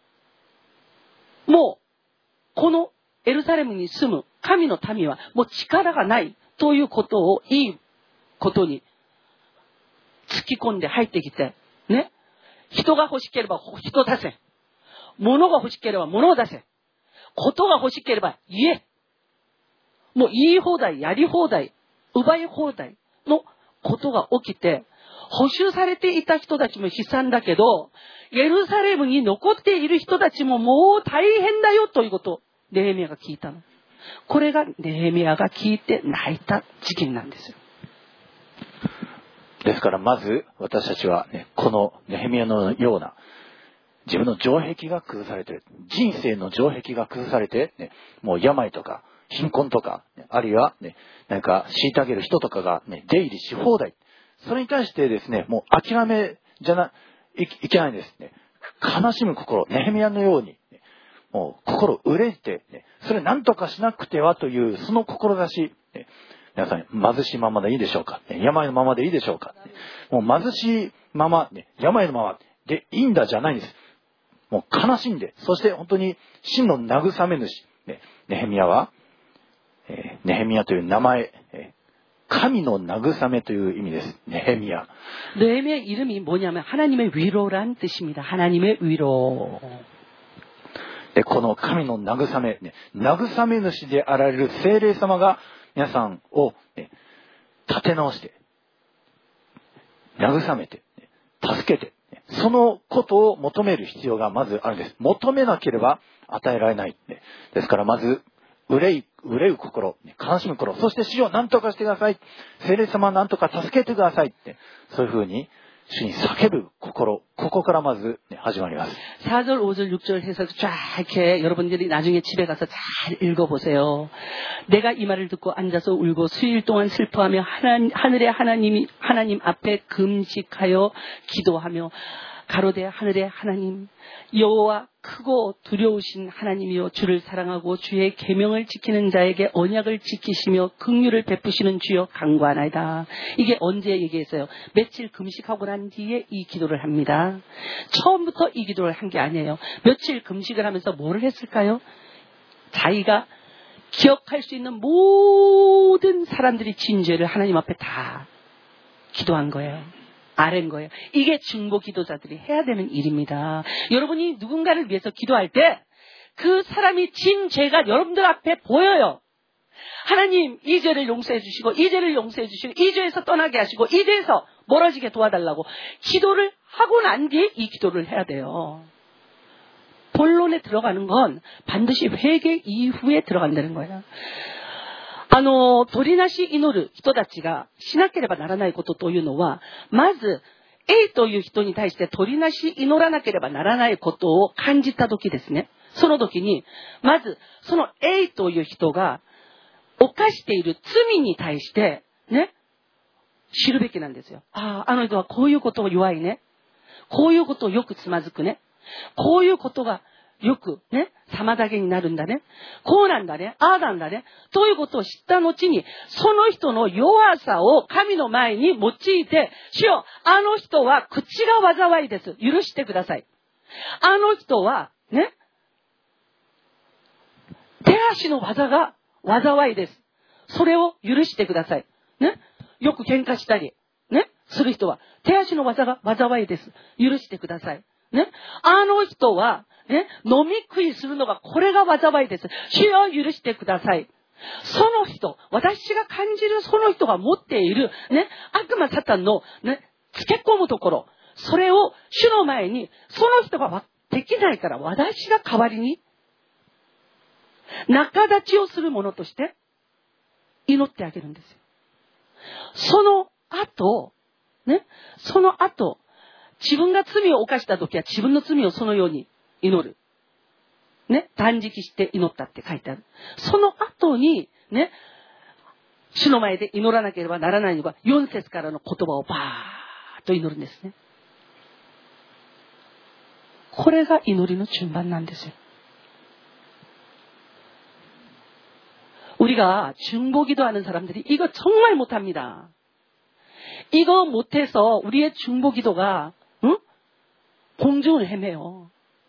もう、このエルサレムに住む神の民はもう力がないということをいいことに突き込んで入ってきて、ね、人が欲しければ人を出せ。物が欲しければ物を出せ。ことが欲しければ言え。もう言い放題、やり放題、奪い放題のことが起きて、捕囚されていた人たちも悲惨だけど、エルサレムに残っている人たちももう大変だよということをネヘミヤが聞いたの。これがネヘミヤが聞いて泣いた事件なんですよ。 ですからまず私たちは、ね、このネヘミヤのような自分の城壁が崩されて、人生の城壁が崩されて、ね、もう病とか貧困とか、あるいは、ね、なんか虐げる人とかが、ね、出入りし放題。それに対してですね、もう諦めじゃいけないんですね。悲しむ心、ネヘミヤのように、ね、もう心憂いて、ね、それ何とかしなくてはというその志、ね、皆さん貧しいままでいいでしょうか、ね、病のままでいいでしょうか、ね、もう貧しいまま、ね、病のままでいいんだじゃないんです。もう悲しんで、そして本当に真の慰め主、ね、ネヘミヤは、ネヘミヤという名前、神の慰めという意味です。ネヘミヤ。 네헤미야의 이름이 뭐냐면 하나님의 위로란 뜻입니다. 하나님의 위로. でこの神の慰め、ね、慰め主であられる聖霊様が皆さんを、ね、立て直して、慰めて、助けて、そのことを求める必要がまずあるんです。求めなければ与えられない。ですからまず、憂う心、悲しむ心、そして主を何とかしてください。聖霊様何とか助けてくださいって、そういうふうに主に叫ぶ心、ここからまず、始まります。 4절, 5절, 6절 해서 쫙 이렇게 여러분들이 나중에 집에 가서 잘 읽어보세요. 내가 이 말을 듣고 앉아서 울고 수일 동안 슬퍼하며 하늘의 하나님 앞에 금식하여 기도하며 가로되 하늘의 하나님 여호와 크고 두려우신 하나님이여 주를 사랑하고 주의 계명을 지키는 자에게 언약을 지키시며 긍휼을 베푸시는 주여 간구하나이다. 이게 언제 얘기했어요? 며칠 금식하고 난 뒤에 이 기도를 합니다. 처음부터 이 기도를 한 게 아니에요. 며칠 금식을 하면서 뭐를 했을까요? 자기가 기억할 수 있는 모든 사람들이 지은 죄를 하나님 앞에 다 기도한 거예요. 아랜 거예요. 이게 중보 기도자들이 해야 되는 일입니다. 여러분이 누군가를 위해서 기도할 때 그 사람이 진 죄가 여러분들 앞에 보여요. 하나님 이 죄를 용서해 주시고 이 죄를 용서해 주시고 이 죄에서 떠나게 하시고 이 죄에서 멀어지게 도와달라고 기도를 하고 난 뒤에 이 기도를 해야 돼요. 본론에 들어가는 건 반드시 회개 이후에 들어간다는 거예요. 鳥なし祈る人たちがしなければならないことというのは、まず A という人に対して鳥なし祈らなければならないことを感じたときですね。その時に、まずその A という人が犯している罪に対してね、知るべきなんですよ。あの人はこういうことを弱いね。こういうことをよくつまずくね。こういうことがよくね、妨げになるんだね。こうなんだね。ああなんだね。ということを知った後に、その人の弱さを神の前に用いて、主よ、あの人は口が災いです。許してください。あの人はね、手足の技が災いです。それを許してください。ね。よく喧嘩したり、ね、する人は、手足の技が災いです。許してください。ね。あの人は、ね、飲み食いするのがこれが災いです。主よ許してください。その人、私が感じるその人が持っている、ね、悪魔サタンの、ね、つけ込むところ、それを主の前に、その人ができないから私が代わりに、仲立ちをするものとして祈ってあげるんですよ。その後、ね、その後、自分が罪を犯した時は自分の罪をそのように祈る。ね、断食して祈ったって書いてある。その後に、ね、主の前で祈らなければならないのが4節からの言葉をバーッと祈るんですね。これが祈りの順番なんですよ。 우리가 중보기도하는 사람들이 이거 정말 못합니다. 이거 못해서 우리의 중보기도가 공중을 헤매요.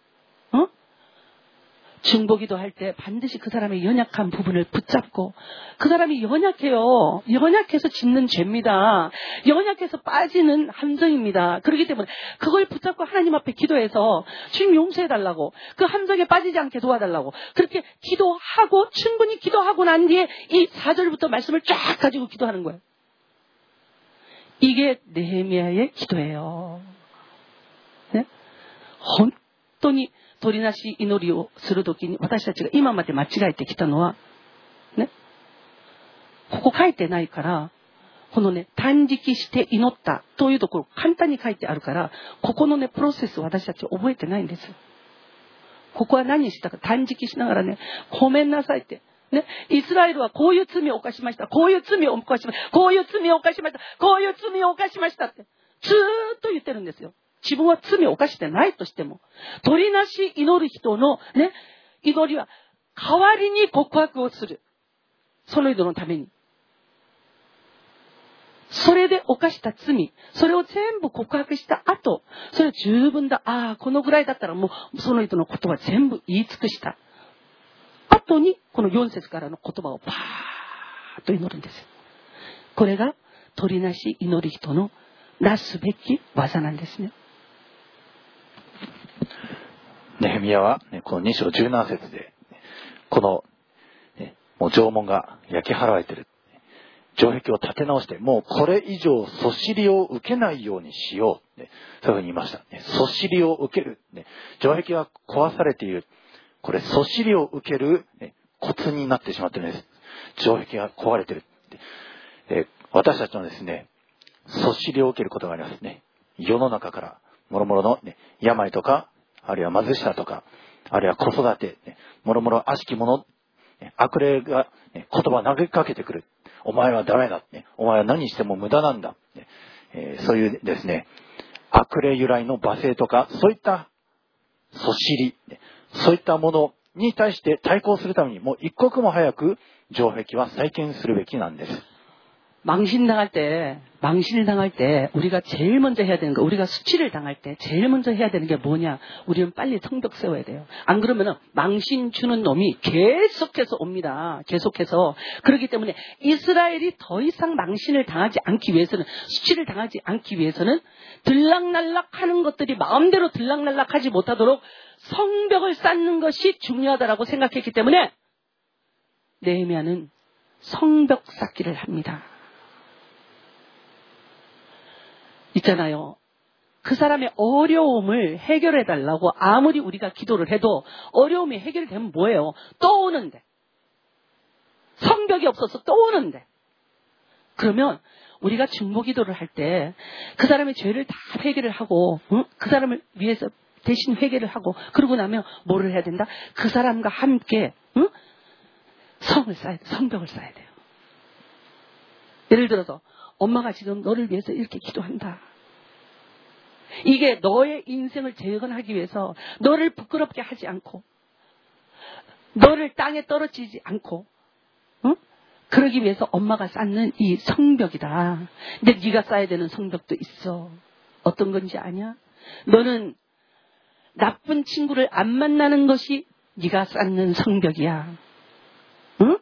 중보기도 할 때 반드시 그 사람의 연약한 부분을 붙잡고 그 사람이 연약해요. 연약해서 짓는 죄입니다. 연약해서 빠지는 함정입니다. 그렇기 때문에 그걸 붙잡고 하나님 앞에 기도해서 주님 용서해달라고 그 함정에 빠지지 않게 도와달라고 그렇게 기도하고 충분히 기도하고 난 뒤에 이 4절부터 말씀을 쫙 가지고 기도하는 거예요. 이게 느헤미야의 기도예요. 네? 本当に 鳥なし祈りをするときに私たちが今まで間違えてきたのはね、ここ書いてないからこのね断食して祈ったというところ簡単に書いてあるからここのねプロセスを私たち覚えてないんです。ここは何したか断食しながらねごめんなさいってね、イスラエルはこういう罪を犯しました。こういう罪を犯しました。こういう罪を犯しました。こういう罪を犯しましたってずーっと言ってるんですよ。 自分は罪を犯してないとしても鳥なし祈る人のね祈りは代わりに告白をするその人のためにそれで犯した罪それを全部告白した後それは十分だこのぐらいだったらもうその人のことは全部言い尽くした後にこの4節からの言葉をパーッと祈るんですよ。これが鳥なし祈る人のなすべき技なんですね。 ネヘミヤはこの2章17節でこのもう城門が焼き払われている城壁を立て直してもうこれ以上そしりを受けないようにしようそういうふうに言いました。そしりを受ける城壁が壊されているこれそしりを受けるコツになってしまっているんです。城壁が壊れている私たちのですねそしりを受けることがありますね。世の中からもろもろの病とか あるいは貧しさとか、あるいは子育て、もろもろ悪しきもの、悪霊が言葉を投げかけてくる。お前はダメだ。お前は何しても無駄なんだ。そういうですね、悪霊由来の罵声とか、そういったそしり、そういったものに対して対抗するために、もう一刻も早く城壁は再建するべきなんです。 망신을 당할 때 우리가 제일 먼저 해야 되는 거 우리가 수치를 당할 때 제일 먼저 해야 되는 게 뭐냐 우리는 빨리 성벽 세워야 돼요. 안 그러면은 망신 주는 놈이 계속해서 옵니다. 계속해서 그렇기 때문에 이스라엘이 더 이상 망신을 당하지 않기 위해서는 수치를 당하지 않기 위해서는 들락날락하는 것들이 마음대로 들락날락하지 못하도록 성벽을 쌓는 것이 중요하다라고 생각했기 때문에 느헤미야는 성벽 쌓기를 합니다. 있잖아요. 그 사람의 어려움을 해결해달라고 아무리 우리가 기도를 해도 어려움이 해결되면 뭐예요? 또 오는데. 성벽이 없어서 또 오는데. 그러면 우리가 중보기도를 할 때 그 사람의 죄를 다 회개를 하고 그 사람을 위해서 대신 회개를 하고 그러고 나면 뭐를 해야 된다? 그 사람과 함께 성을 쌓아야 돼. 성벽을 쌓아야 돼요. 예를 들어서 엄마가 지금 너를 위해서 이렇게 기도한다. 이게 너의 인생을 재건하기 위해서 너를 부끄럽게 하지 않고 너를 땅에 떨어지지 않고 그러기 위해서 엄마가 쌓는 이 성벽이다. 근데 네가 쌓아야 되는 성벽도 있어. 어떤 건지 아냐? 너는 나쁜 친구를 안 만나는 것이 네가 쌓는 성벽이야. 응?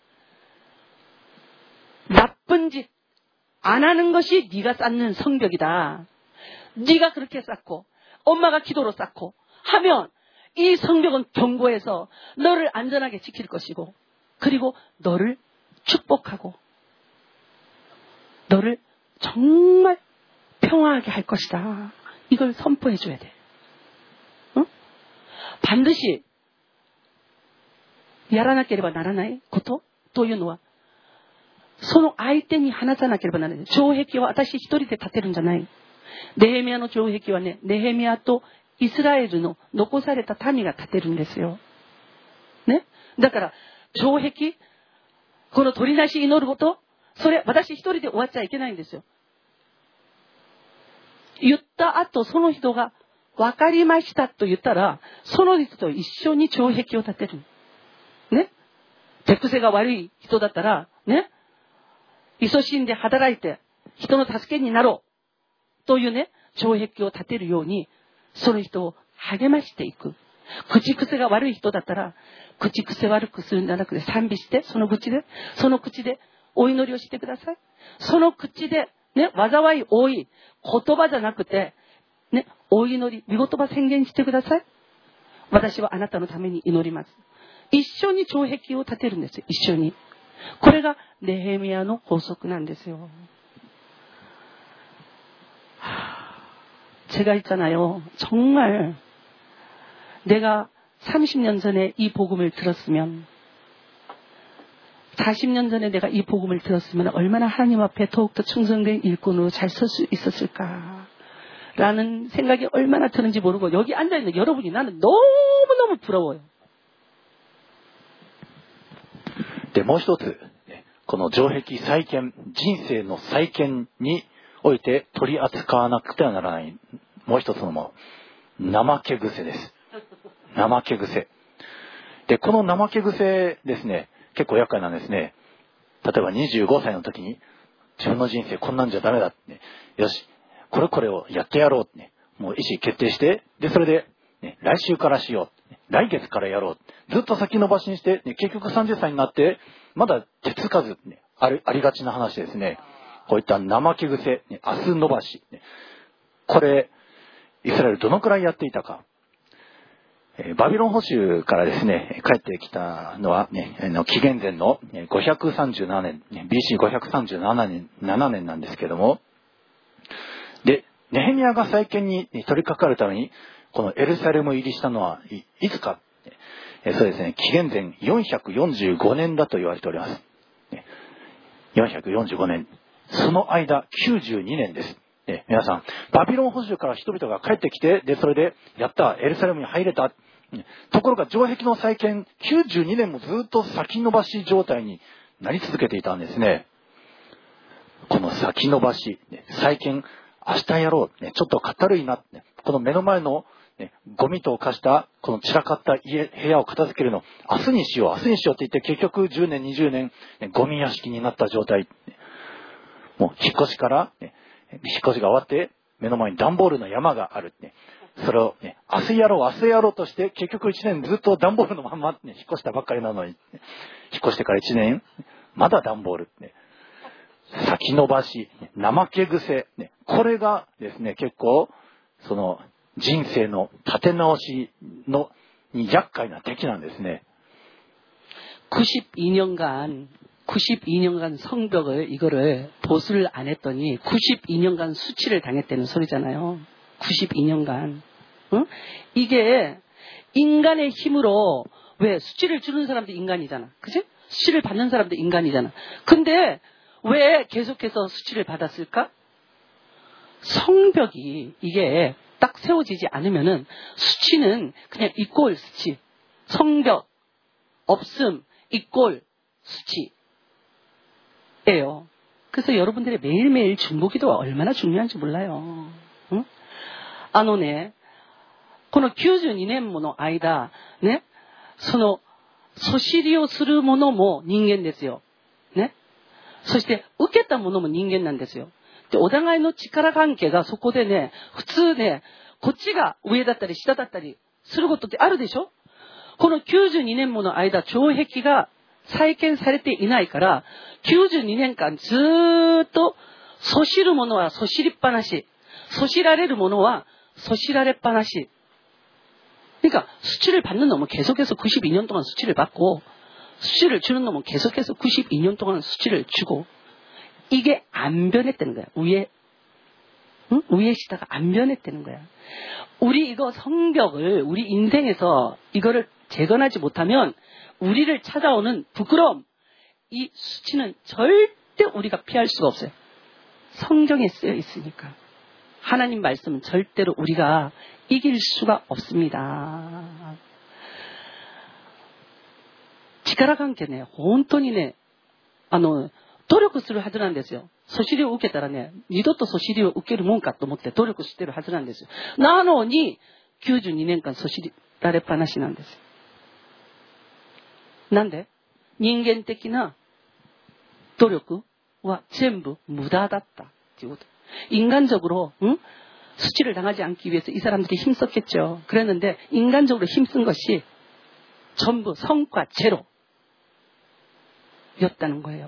나쁜 짓 안 하는 것이 네가 쌓는 성벽이다. 네가 그렇게 쌓고 엄마가 기도로 쌓고 하면 이 성벽은 견고해서 너를 안전하게 지킬 것이고 그리고 너를 축복하고 너를 정말 평화하게 할 것이다. 이걸 선포해 줘야 돼. 응? 반드시 やらなければならないことというのはその相手に話さなければならない。城壁は私一人で建てるんじゃない。ネヘミヤの城壁はね、ネヘミヤとイスラエルの残された民が建てるんですよ。ね。だから、城壁、この取りなし祈ること、それ、私一人で終わっちゃいけないんですよ。言った後、その人が、分かりましたと言ったら、その人と一緒に城壁を建てる。ね。手癖が悪い人だったら、ね。勤しんで働いて、人の助けになろう。というね、城壁を建てるように、その人を励ましていく。口癖が悪い人だったら、口癖悪くするんじゃなくて賛美して、その口でお祈りをしてください。その口で、ね、災い多い言葉じゃなくて、ね、お祈り、御言葉宣言してください。私はあなたのために祈ります。一緒に城壁を建てるんですよ。一緒に。これがネヘミヤの法則なんですよ。제가 있잖아요. 정말 내가 30년 전에 이 복음을 들었으면 40년 전에 내가 이 복음을 들었으면 얼마나 하나님 앞에 더욱더 충성된 일꾼으로 잘 설 수 있었을까 라는 생각이 얼마나 드는지 모르고 여기 앉아있는 여러분이 나는 너무너무 부러워요. で、もう一つ、この城壁再建、人生の再建において取り扱わなくてはならないもう一つのもの、怠け癖です。怠け癖。で、この怠け癖ですね、結構厄介なんですね。例えば25歳の時に自分の人生こんなんじゃダメだって、ね、よし、これをやってやろうって、ね、もう意思決定して、で、それで、ね、来週からしよう。来月からやろう。ずっと先延ばしにして、ね、結局30歳になって、まだ手つかず、ね、ありがちな話ですね。こういった怠け癖、ね、明日延ばし、ね。これ、イスラエルどのくらいやっていたか。バビロン捕囚からですね、帰ってきたのは、ね、紀元前の537年、BC537 年なんですけども、で、ネヘミヤが再建に取り掛かるために、このエルサレム入りしたのはいつか。そうですね、紀元前445年だと言われております。445年。その間、92年です。皆さん、バビロン捕囚から人々が帰ってきて、で、それで、やった、エルサレムに入れた。ところが、城壁の再建、92年もずっと先延ばし状態になり続けていたんですね。この先延ばし、再建、明日やろう。ちょっとかったるいな。この目の前の、ゴミと化したこの散らかった部屋を片付けるの明日にしようって言って結局10年20年ゴミ屋敷になった状態。もう引っ越しが終わって目の前に段ボールの山がある。それを、明日やろうとして結局1年ずっと段ボールのまま、引っ越したばっかりなのに、引っ越してから1年まだ段ボール。先延ばし、怠け癖。これがですね、結構その人生の立て直しに厄介な敵なんですね。 92년간 92년간 성벽을 이거를 보수를 안 했더니 92년간 수치를 당했다는 소리잖아요. 92년간. 응? 이게 인간의 힘으로 왜 수치를 주는 사람도 인간이잖아. 그치? 수치를 받는 사람도 인간이잖아. 근데 왜 계속해서 수치를 받았을까? 성벽이 이게 딱 세워지지 않으면은 수치는 그냥 이꼴 수치. 성벽, 없음, 이꼴 수치예요. 그래서 여러분들의 매일매일 중보기도가 얼마나 중요한지 몰라요. 응? この92年もの間、ね、そしりをする者も人間ですよ。ね。そして受けた者も人間なんですよ。で、お互いの力関係がそこでね、普通ね、こっちが上だったり下だったりすることってあるでしょ？この92年もの間、懲壁が再建されていないから、92年間ずーっと、そしる者はそしりっぱなし、そしられる者はそしられっぱなし。그러니까 수치를 받는 놈은 계속해서 92년 동안 수치를 받고 수치를 주는 놈은 계속해서 92년 동안 수치를 주고 이게 안 변했다는 거야. 위에 시다가 안 변했다는 거야. 우리 이거 성벽을 우리 인생에서 이거를 재건하지 못하면 우리를 찾아오는 부끄러움 이 수치는 절대 우리가 피할 수가 없어요. 성경에 쓰여 있으니까. 하나님 말씀은 절대로 우리가 이길 수가 없습니다. 力関係ね、本当にね、努力するはずなんですよ。そしりを受けたらね、二度とそしりを受けるもんかと思って努力してるはずなんですよ。なのに、92年間そしられっぱなしなんですよ。なんで？人間的な努力は全部無駄だったっていうこと。 인간적으로 수치를 당하지 않기 위해서 이 사람들이 힘썼겠죠. 그랬는데 인간적으로 힘쓴 것이 전부 성과 제로였다는 거예요.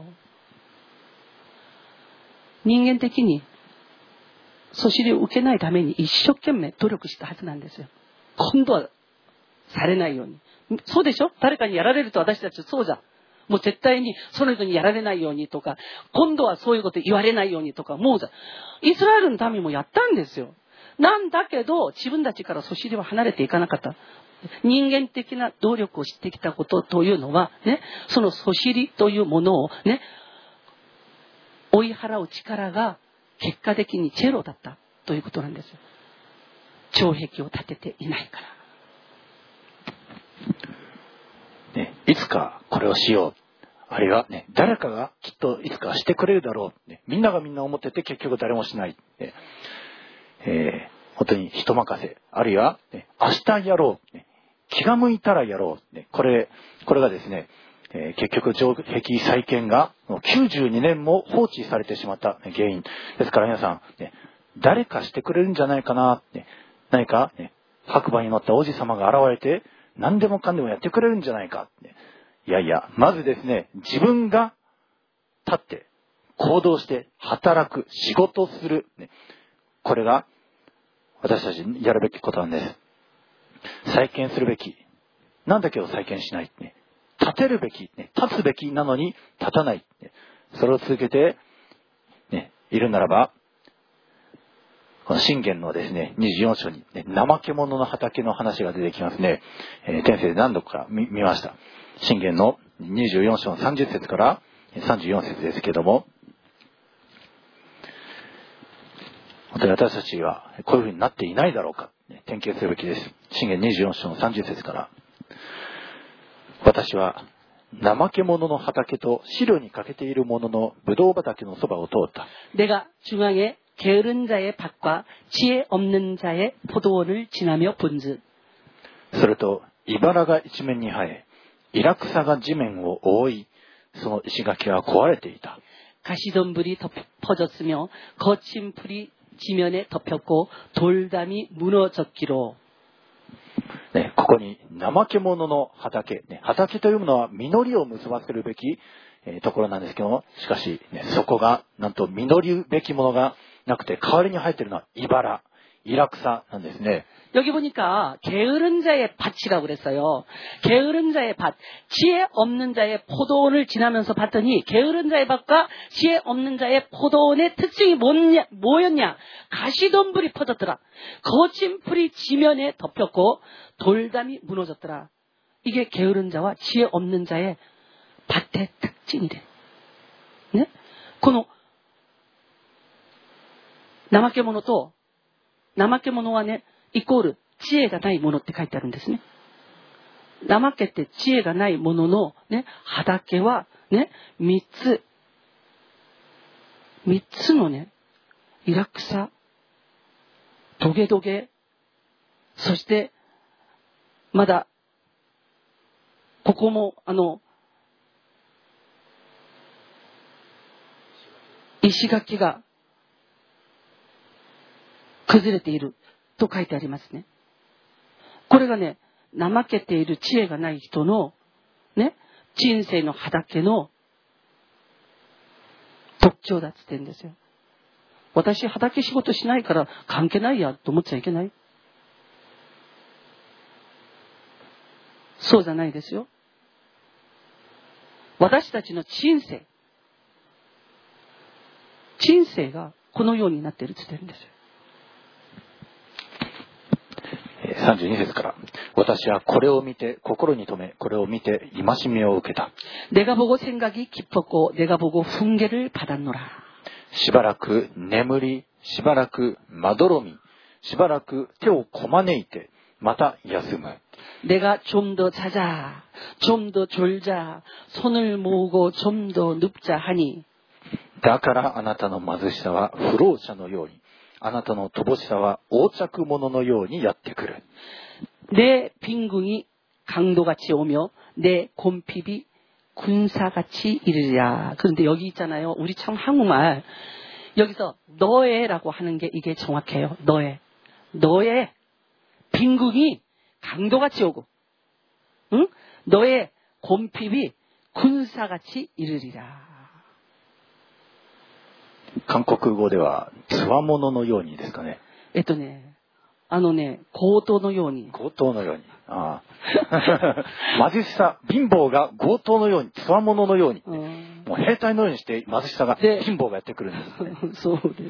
人間的にそしりを受けないために一生懸命努力したはずなんですよ。今度はされないように。そうでしょ？誰かにやられると私たちそうじゃん。もう絶対にその人にやられないようにとか、今度はそういうこと言われないようにとか、もうイスラエルの民もやったんですよ。なんだけど、自分たちからそしりは離れていかなかった。人間的な努力をしてきたことというのは、ね、そのそしりというものをね、追い払う力が結果的にチェロだったということなんですよ。城壁を建てていないから。 ね、いつかこれをしよう。あるいは、ね、誰かがきっといつかしてくれるだろう。ね、みんながみんな思ってて結局誰もしない。ね本当に人任せ。あるいは、ね、明日やろう、ね。気が向いたらやろう。ね、これがですね、結局城壁再建が92年も放置されてしまった原因。ですから皆さん、ね、誰かしてくれるんじゃないかな。ね、何か、ね、白馬に乗った王子様が現れて、 何でもかんでもやってくれるんじゃないか。いやいや、まずですね、自分が立って行動して働く、仕事する、これが私たちにやるべきことなんです。再建するべきなんだけど再建しない。立てるべき、立つべきなのに立たない。それを続けているならば、 この箴言のですね、24章に、怠け者の畑の話が出てきますね。天性で何度か見ました。箴言の24章の30節から34節ですけども、本当に私たちはこういうふうになっていないだろうか、点検するべきです。箴言24章の30節から、私は怠け者の畑と飼に欠けている者のブドウ畑のそばを通った。 내가 중앙에 게으른 자의 밭과 지혜 없는 자의 포도원을 지나며 본즉 すると茨が一面に生え、イラクサが地面を覆い、その石垣は壊れていた。 가시덤불이 퍼졌으며 거친 풀이 지면에 덮였고 돌담이 무너졌기로. ここに怠け者の畑、畑というものは実りを結ばせるべきところなんですけども、しかし、そこがなんと実るべきものがなくて代わりに生えているのは茨。 이락사なんですね。 여기 보니까 게으른 자의 밭이라고 그랬어요. 게으른 자의 밭. 지혜 없는 자의 포도원을 지나면서 봤더니 게으른 자의 밭과 지혜 없는 자의 포도원의 특징이 뭐였냐? 가시덤불이 퍼졌더라. 거친 풀이 지면에 덮였고 돌담이 무너졌더라. 이게 게으른 자와 지혜 없는 자의 밭의 특징이래. 네? この怠け者と怠け者はねイコール知恵がないものって書いてあるんですね。怠けて知恵がないもののね、畑はね、3つのね、イラクサ、トゲトゲ、そしてまだここも石垣が崩れていると書いてありますね。これがね、怠けている知恵がない人のね、人生の畑の特徴だって言ってるんですよ。私畑仕事しないから関係ないやと思っちゃいけない。そうじゃないですよ。私たちの人生がこのようになっているって言ってるんですよ。 32節から、私はこれを見て心に留め、これを見て戒めを受けた。 내가 보고 생각이 깊었고 내가 보고 훈계를 받았노라. しばらく眠り、しばらくまどろみ、しばらく手をこまねいて、また休む。 내가 좀 더 자자, 좀 더 졸자, 손을 모으고 좀 더 눕자 하니. だからあなたの貧しさは不老者のように、あなたの乏しさは横着者のようにやってくる。 내 빈궁이 강도같이 오며 내 곰핍이 군사같이 이르리라. 그런데 여기 있잖아요. 우리 참 한국말 여기서 너의라고 하는 게 이게 정확해요. 너의 빈궁이 강도같이 오고, 응? 너의 곰핍이 군사같이 이르리라. 韓国語ではつわもののようにですかね。 強盗のように。 強盗のように。ああ。貧しさ、貧乏が強盗のように、つわもののように。もう兵隊のようにして貧しさが、貧乏がやってくるんですね。 そうです。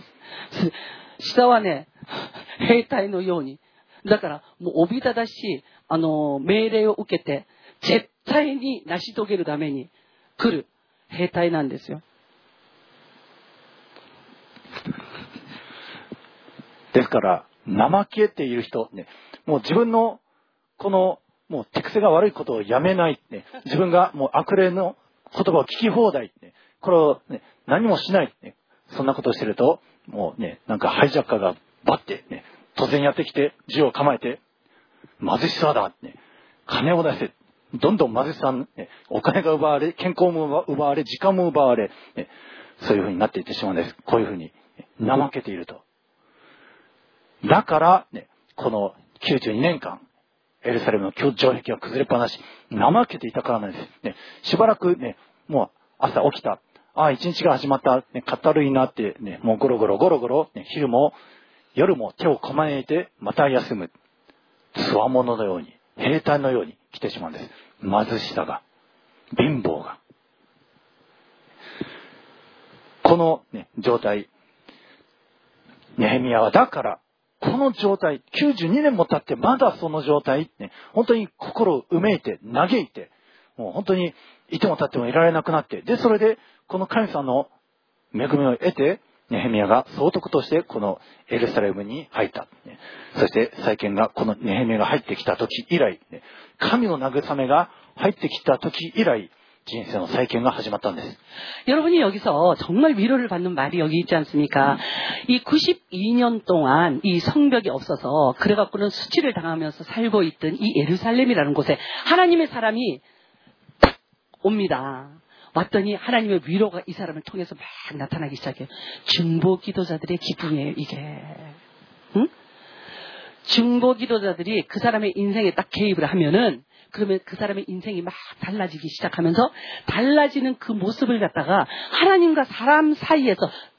下はね、兵隊のように。だから、もうおびただしい、命令を受けて、絶対に成し遂げるために来る兵隊なんですよ。 ですから、怠けている人、ね、もう自分のこのもう手癖が悪いことをやめない、ね、自分がもう悪霊の言葉を聞き放題、ね、これを、ね、何もしない、ね、そんなことをしてると、もうね、なんかハイジャッカーがバッて、ね、突然やってきて銃を構えて、貧しさだ、ね、金を出せ、どんどん貧しさ、ね、お金が奪われ、健康も奪われ、時間も奪われ、ね、そういうふうになっていってしまうんです。こういうふうに怠けていると。だから、ね、この92年間、エルサレムの城壁が崩れっぱなし、怠けていたからなんです。ね、しばらくね、もう朝起きた。一日が始まった。ね、かったるいなって、ね、もうゴロゴロ、ね、昼も夜も手をこまねいて、また休む。つわもののように、兵隊のように来てしまうんです。貧しさが、貧乏が。この、ね、状態、ネヘミヤはだから、この状態、92年も経ってまだその状態、ね、本当に心をうめいて、嘆いて、もう本当にいても立ってもいられなくなって、で、それでこの神様の恵みを得て、ネヘミヤが総督としてこのエルサレムに入った。そして再建がこのネヘミヤが入ってきた時以来、神の慰めが入ってきた時以来、人生の再建が始まったんです。 여러분이 여기서 정말 위로를 받는 말이 여기 있지 않습니까? 이 92년 동안 이 성벽이 없어서 그래갖고는 수치를 당하면서 살고 있던 이 예루살렘이라는 곳에 하나님의 사람이 딱 옵니다. 왔더니 하나님의 위로가 이 사람을 통해서 막 나타나기 시작해요. 중보 기도자들의 기쁨이에요, 이게. 응? 중보 기도자들이 그 사람의 인생에 딱 개입을 하면은 그러면 그 사람의 인생이 막 달라지기 시작하면서 달라지는 그 모습을 갖다가 하나님과 사람 사이에서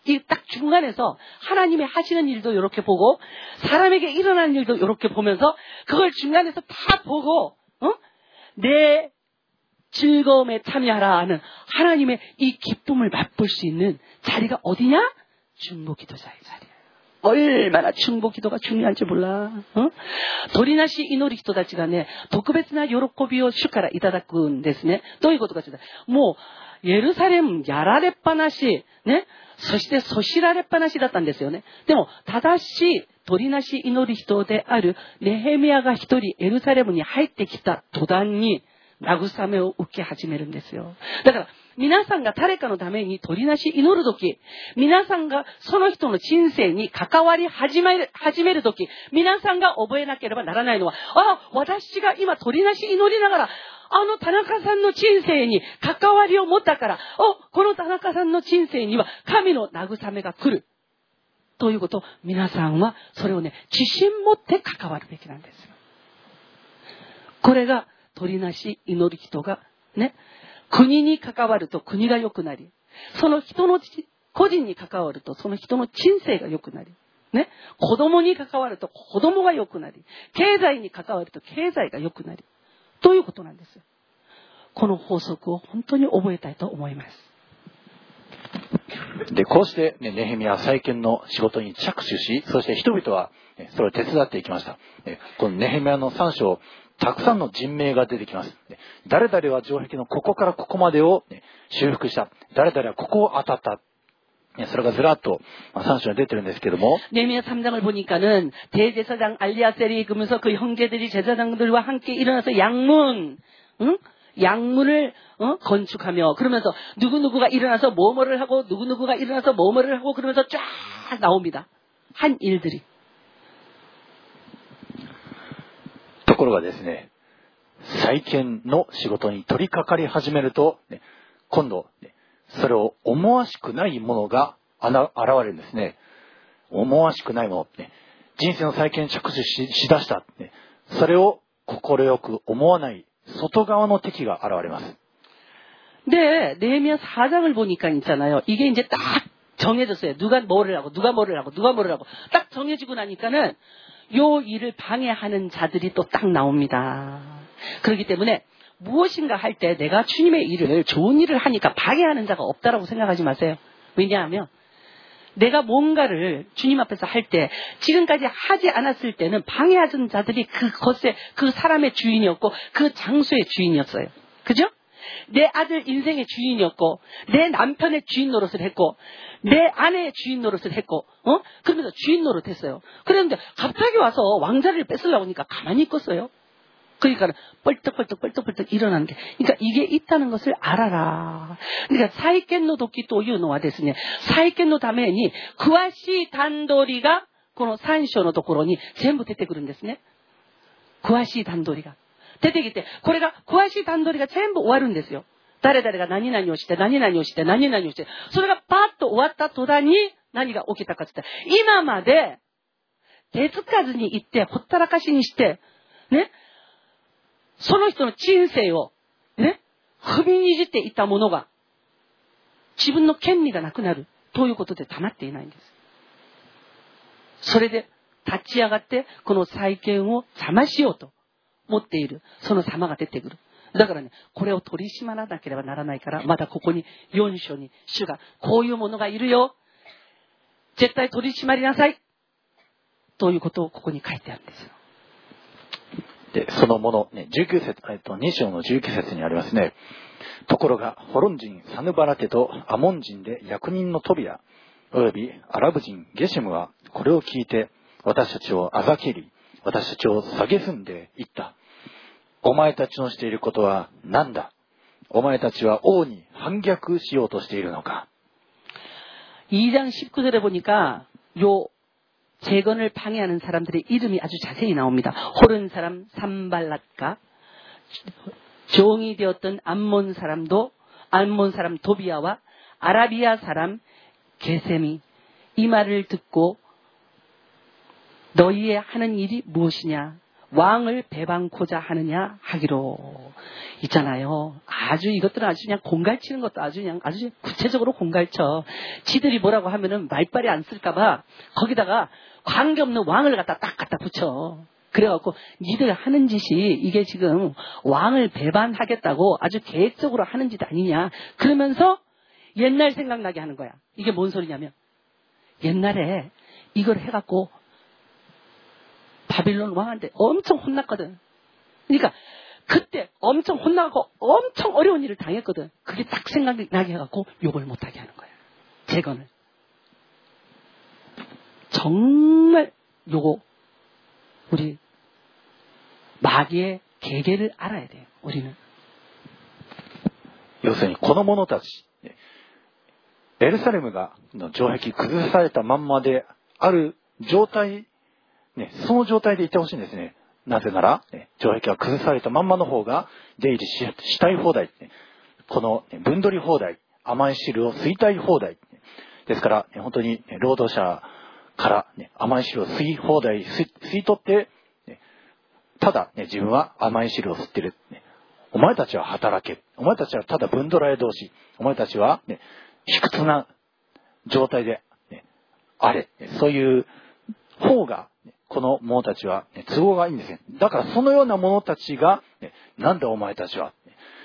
이 딱 중간에서 하나님의 하시는 일도 이렇게 보고 사람에게 일어나는 일도 이렇게 보면서 그걸 중간에서 다 보고 내 즐거움에 참여하라 하는 하나님의 이 기쁨을 맛볼 수 있는 자리가 어디냐? 중보기도자의 자리예요. 얼마나 중보기도가 중요한지 몰라. 도리나시 이노리人たちがね、特別な喜びを主からいただくんですね。どういうことかというと、もうエルサレムやられっぱなし、ね、そしてそしられっぱなしだったんですよね。でも正しい鳥なし祈り人であるネヘミヤが一人エルサレムに入ってきた途端に慰めを受け始めるんですよ。だから皆さんが誰かのために鳥なし祈るとき、皆さんがその人の人生に関わり始めるとき、皆さんが覚えなければならないのは、私が今鳥なし祈りながら、田中さんの人生に関わりを持ったから、この田中さんの人生には神の慰めが来る。ということを、皆さんはそれをね、自信持って関わるべきなんですよ。これが鳥なし祈り人がね、国に関わると国が良くなり、その人の個人に関わるとその人の人生が良くなり、ね、子供に関わると子供が良くなり、経済に関わると経済が良くなり、ということなんですよ。この法則を本当に覚えたいと思います。 で、こうして、ね、ネヘミヤは再建の仕事に着手し、そして人々は、それを手伝っていきました。このネヘミヤの3章、たくさんの人名が出てきます。誰々は城壁のここからここまでを修復した。誰々はここを当たった。それがずらっと3章に出てるんですけども、 네헤미야 3장을 보니까는 대제사장 알리아셀이 그러면서 그 형제들이 제사장들과 함께 일어나서 양문을 건축하며 그러면서 누구누구가 일어나서 뭐뭐를 하고 누구누구가 일어나서 뭐뭐를 하고 그러면서 쫙 나옵니다. 한 일들이. ところがですね、再建の仕事に取り掛かり始めると、今度、それを思わしくないものが現れるんですね。思わしくないもの、人生の再建に着手 しだした、それを快く思わない外側の敵が現れます。 네, 네헤미야 4장을 보니까 있잖아요. 이게 이제 딱 정해졌어요. 누가 뭐를 하고 딱 정해지고 나니까는 요 일을 방해하는 자들이 또 딱 나옵니다. 그렇기 때문에 무엇인가 할 때 내가 주님의 일을 좋은 일을 하니까 방해하는 자가 없다라고 생각하지 마세요. 왜냐하면 내가 뭔가를 주님 앞에서 할 때 지금까지 하지 않았을 때는 방해하는 자들이 그것의 그 사람의 주인이었고 그 장소의 주인이었어요. 그죠? 내 아들 인생의 주인이었고 내 남편의 주인 노릇을 했고 내 아내의 주인 노릇을 했고 그러면서 주인 노릇 했어요. 그런데 갑자기 와서 왕자를 뺏으려고 하니까 가만히 있겠어요? 그러니까 뻘떡뻘떡 일어나는 게, 그러니까 이게 있다는 것을 알아라. 그러니까 사이켄노 도끼 또いうのはですね、再建のために詳しい段取りがこの3章のところに全部出てくるんですね。詳しい段取りが出てきて、これが詳しい段取りが全部終わるんですよ。誰々が何々をして何々をして何々をして、それがパッと終わった途端に何が起きたかって言ったら、今まで手つかずに行ってほったらかしにしてね、その人の人生をね、踏みにじっていたものが自分の権利がなくなるということでたまっていないんです。それで立ち上がってこの再建を邪魔しようと持っているその様が出てくる。だからね、これを取り締まらなければならないから、まだここに4章に主がこういうものがいるよ、絶対取り締まりなさいということをここに書いてあるんですよ。 で、そのもの、19節、2章の19節にありますね。ところが、ホロン人サヌバラテとアモン人で役人のトビア、およびアラブ人ゲシェムは、これを聞いて、私たちをあざけり、私たちを蔑んで言った。お前たちのしていることは何だ？お前たちは王に反逆しようとしているのか。 2장 19절에 보니까 요 재건을 방해하는 사람들의 이름이 아주 자세히 나옵니다. 호른 사람 산발랏과 종이 되었던 암몬 사람 도비아와 아라비아 사람 게셈이 이 말을 듣고 너희의 하는 일이 무엇이냐? 왕을 배반코자 하느냐 하기로 있잖아요. 아주 이것들은 아주 그냥 공갈치는 것도 아주 구체적으로 공갈쳐. 지들이 뭐라고 하면은 말빨이 안 쓸까봐 거기다가 관계없는 왕을 갖다 붙여. 그래갖고 니들 하는 짓이 이게 지금 왕을 배반하겠다고 아주 계획적으로 하는 짓 아니냐. 그러면서 옛날 생각나게 하는 거야. 이게 뭔 소리냐면 옛날에 이걸 해갖고 바빌론 왕한테 엄청 혼났거든. 그러니까 그때 엄청 혼나고 엄청 어려운 일을 당했거든. 그게 딱 생각나게 해갖고 욕을 못하게 하는 거야. 재건을. 정말 요거 우리 마귀의 계계를 알아야 돼요. 우리는. 要するにこの者たち、エルサレムがの城壁崩されたまんまである状態、その状態でいてほしいんですね。なぜなら、城壁が崩されたまんまの方が出入りしたい放題、この分取り放題、甘い汁を吸いたい放題ですから、本当に労働者から甘い汁を吸い放題、吸い取って、ただ自分は甘い汁を吸ってる。お前たちは働け。お前たちはただ分取られ同士。お前たちは卑屈な状態であれ。そういう方が、この者たちは都合がいいんですね。だからそのような者たちが、なんだお前たちは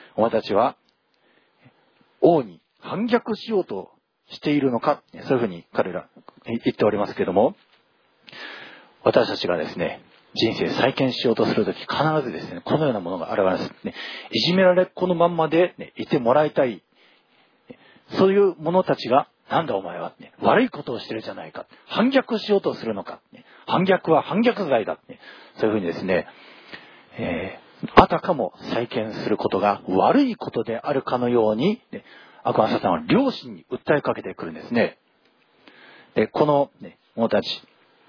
王に反逆しようとしているのか。そういうふうに彼ら言っておりますけども、私たちがですね、人生再建しようとするとき必ずですね、このようなものが現れます。いじめられっ子のまんまで、いてもらいたい。そういう者たちが、なんだお前は、悪いことをしてるじゃないか。反逆しようとするのか。反逆は反逆罪だ。そういうふうにですね、あたかも再建することが悪いことであるかのように、悪魔サタンは両親に訴えかけてくるんですね。で、この者たち、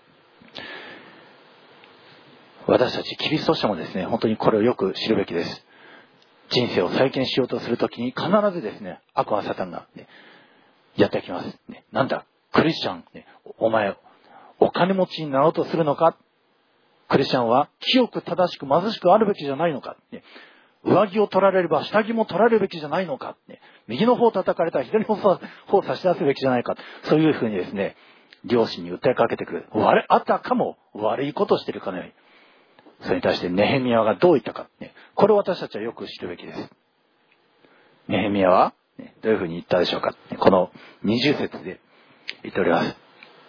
私たちキリスト者もですね、本当にこれをよく知るべきです。人生を再建しようとするときに必ずですね、悪魔サタンが、やってきます。なんだ、クリスチャン、お前、お金持ちになろうとするのか。クリスチャンは清く正しく貧しくあるべきじゃないのか。上着を取られれば下着も取られるべきじゃないのか。右の方を叩かれたら左の方を差し出すべきじゃないか。そういうふうにですね、両親に訴えかけてくる。あたかも悪いことをしているかのように。それに対してネヘミヤがどう言ったか。これを私たちはよく知るべきです。ネヘミヤはどういうふうに言ったでしょうか。この20節で言っております。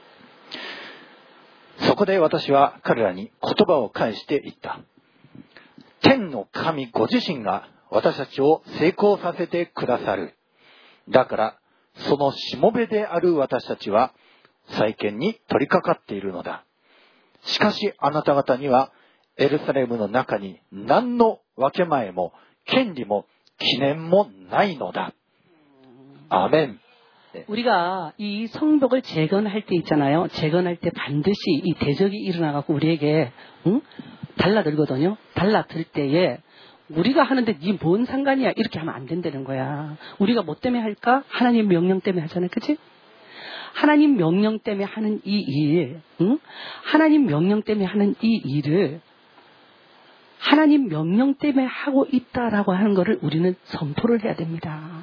そこで私は彼らに言葉を返して言った。天の神ご自身が私たちを成功させてくださる。だからそのしもべである私たちは再建に取り掛かっているのだ。しかしあなた方にはエルサレムの中に何の分け前も権利も記念もないのだ。アメン。 우리가 이 성벽을 재건할 때 있잖아요. 재건할 때 반드시 이 대적이 일어나갖고 우리에게 달라들거든요. 달라들 때에 우리가 하는데 니 뭔 상관이야 이렇게 하면 안 된다는 거야. 우리가 뭐 때문에 할까? 하나님 명령 때문에 하잖아요. 그치? 하나님 명령 때문에 하는 이 일, 하나님 명령 때문에 하는 이 일을 하나님 명령 때문에 하고 있다라고 하는 것을 우리는 선포를 해야 됩니다.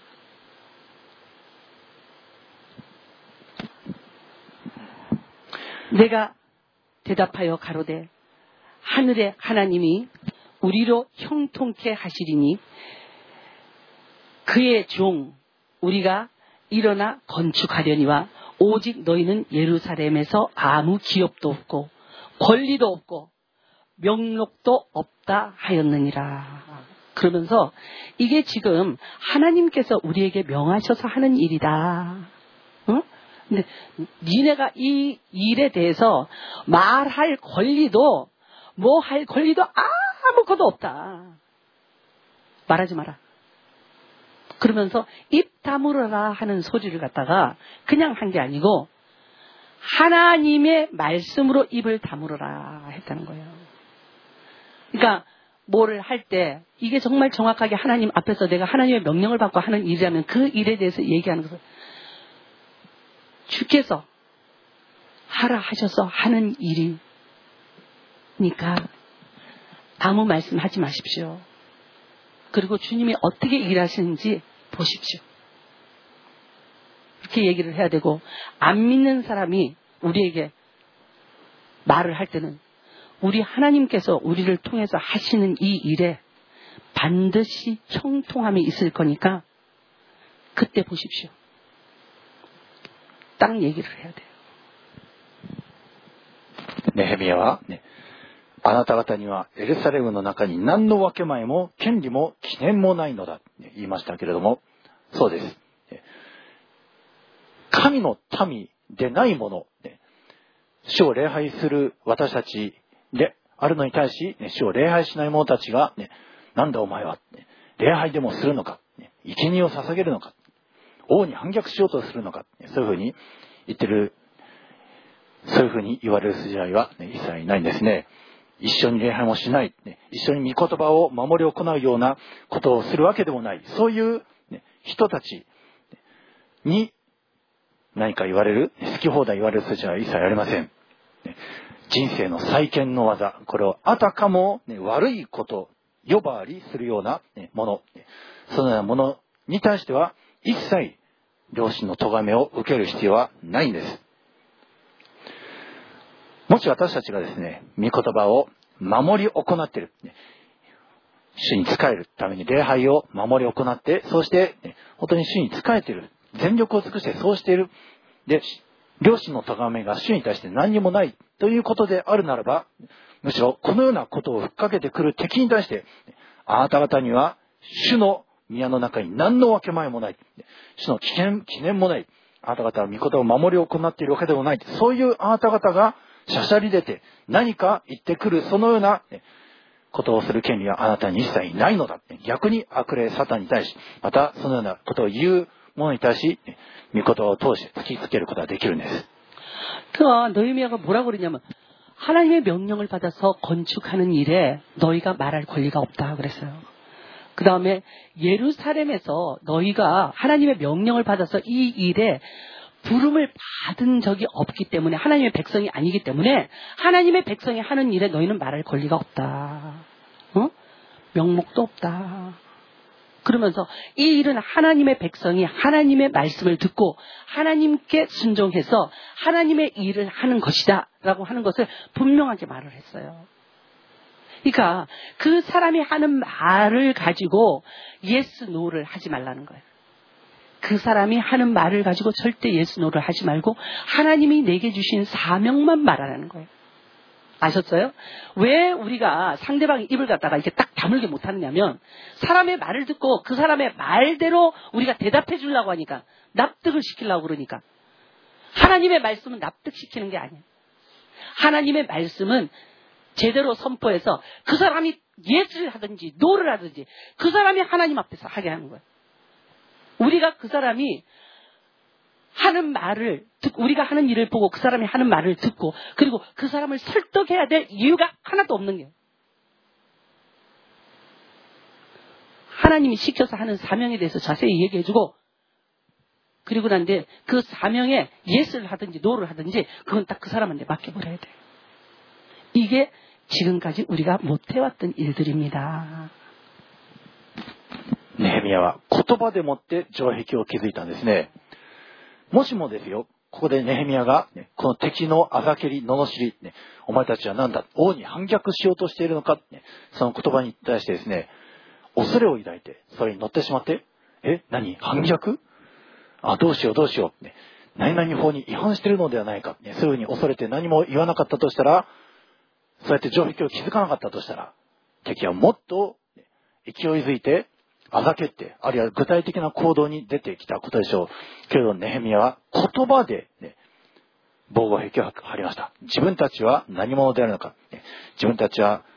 내가 대답하여 가로되 하늘의 하나님이 우리로 형통케 하시리니 그의 종 우리가 일어나 건축하려니와 오직 너희는 예루살렘에서 아무 기업도 없고 권리도 없고 명록도 없다 하였느니라. 그러면서 이게 지금 하나님께서 우리에게 명하셔서 하는 일이다. 응? 근데 니네가 이 일에 대해서 말할 권리도 뭐 할 권리도 아무것도 없다. 말하지 마라. 그러면서 입 다물어라 하는 소리를 갖다가 그냥 한 게 아니고 하나님의 말씀으로 입을 다물어라 했다는 거예요. 그러니까 뭐를 할 때 이게 정말 정확하게 하나님 앞에서 내가 하나님의 명령을 받고 하는 일이라면 그 일에 대해서 얘기하는 것은 주께서 하라 하셔서 하는 일이니까 아무 말씀하지 마십시오. 그리고 주님이 어떻게 일하시는지 보십시오. 이렇게 얘기를 해야 되고, 안 믿는 사람이 우리에게 말을 할 때는 우리 하나님께서 우리를 통해서 하시는 이 일에 반드시 형통함이 있을 거니까 그때 보십시오. 딱 얘기를 해야 돼요. ネヘミヤは、あなた方にはエルサレムの中に何の分け前も権利も記念もないのだ、言いましたけれども、そうです。神の民でないもの、主を礼拝する私たちであるのに対し、主を礼拝しない者たちが、なんだお前は、礼拝でもするのか、生贄を捧げるのか、王に反逆しようとするのか、そういうふうに言ってる、そういうふうに言われる筋合いは、一切ないんですね。一緒に礼拝もしない、一緒に御言葉を守り行うようなことをするわけでもない、そういう人たちに何か言われる、好き放題言われる筋合いは一切ありません。人生の再建の技、これをあたかも悪いこと、呼ばわりするようなもの、そのようなものに対しては一切良心の咎めを受ける必要はないんです。もし私たちがですね、御言葉を守り行っている、主に仕えるために礼拝を守り行って、そうして本当に主に仕えている、全力を尽くしてそうしている、で良心の咎めが主に対して何にもないということであるならば、むしろこのようなことをふっかけてくる敵に対して、あなた方には主の宮の中に何の分け前もない、主の記念もない、あなた方は御言葉を守り行っているわけでもない、そういうあなた方がしゃしゃり出て何か言ってくる、そのようなことをする権利はあなたに一切ないのだ。逆に悪霊サタンに対し、またそのようなことを言う者に対し、御言葉を通して突きつけることができるんです。 그가 느헤미야가 뭐라고 그러냐면 하나님의 명령을 받아서 건축하는 일에 너희가 말할 권리가 없다 그랬어요. 그 다음에 예루살렘에서 너희가 하나님의 명령을 받아서 이 일에 부름을 받은 적이 없기 때문에, 하나님의 백성이 아니기 때문에 하나님의 백성이 하는 일에 너희는 말할 권리가 없다. 명목도 없다. 그러면서 이 일은 하나님의 백성이 하나님의 말씀을 듣고 하나님께 순종해서 하나님의 일을 하는 것이다 라고 하는 것을 분명하게 말을 했어요. 그러니까 그 사람이 하는 말을 가지고 yes, no를 하지 말라는 거예요. 그 사람이 하는 말을 가지고 절대 yes, no를 하지 말고 하나님이 내게 주신 사명만 말하라는 거예요. 아셨어요? 왜 우리가 상대방의 입을 갖다가 이렇게 딱 다물게 못하느냐면, 사람의 말을 듣고 그 사람의 말대로 우리가 대답해 주려고 하니까, 납득을 시키려고 그러니까. 하나님의 말씀은 납득시키는 게 아니에요. 하나님의 말씀은 제대로 선포해서 그 사람이 예스를 하든지 노를 하든지 그 사람이 하나님 앞에서 하게 하는 거예요. 우리가 그 사람이 하는 말을 듣고, 우리가 하는 일을 보고 그 사람이 하는 말을 듣고, 그리고 그 사람을 설득해야 될 이유가 하나도 없는 게, 하나님이 시켜서 하는 사명에 대해서 자세히 얘기해주고, 그리고 난데 그 사명에 예스를 하든지 노를 하든지 그건 딱 그 사람한테 맡겨버려야 돼요. 이게 지금까지 우리가 못해왔던 일들입니다. ネヘミヤは言葉でもって城壁を築いたんですね。もしもですよ、ここでネヘミヤが、この敵のあざけり、罵り、お前たちは何だ、王に反逆しようとしているのか、その言葉に対してですね、恐れを抱いて、それに乗ってしまって、何、反逆？どうしようどうしよう、何々法に違反しているのではないか、そういうふうに恐れて何も言わなかったとしたら、そうやって城壁を築かなかったとしたら、敵はもっと勢いづいて、あざけって、あるいは具体的な行動に出てきたことでしょう。けれどネヘミヤは言葉で、防護壁を張りました。自分たちは何者であるのか。自分たちは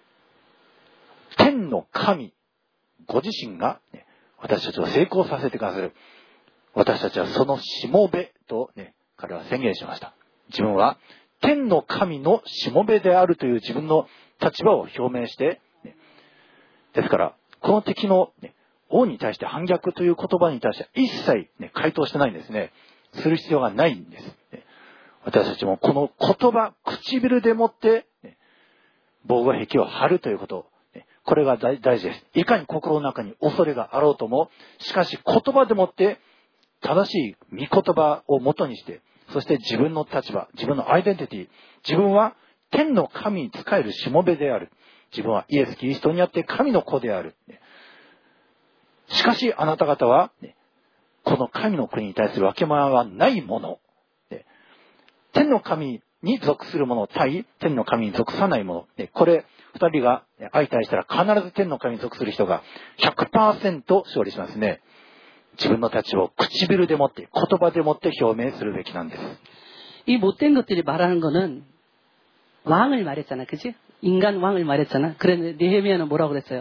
天の神、ご自身が、私たちを成功させてくださる。私たちはそのしもべと、彼は宣言しました。自分は天の神のしもべであるという自分の立場を表明して、ですから、この敵の、王に対して反逆という言葉に対して一切、回答してないんですね。する必要がないんです。私たちもこの言葉、唇でもって、 防護壁を張るということ。これが大事です。いかに心の中に恐れがあろうとも、しかし言葉でもって正しい御言葉を元にして、そして自分の立場、自分のアイデンティティ、自分は天の神に仕えるしもべである。自分はイエス・キリストにあって神の子である。しかしあなた方は、この神の国に対する分け前はないもの。天の神に属するもの対天の神に属さないもの。これ、二人が相対したら必ず天の神に属する人が 100% 勝利しますね。自分の立場を唇でもって、言葉でもって表明するべきなんです。 이 못된 것들이 말하는 거는 왕을 말했잖아. 그치? 인간 왕을 말했잖아. 그런데 느헤미야는 뭐라고 그랬어요?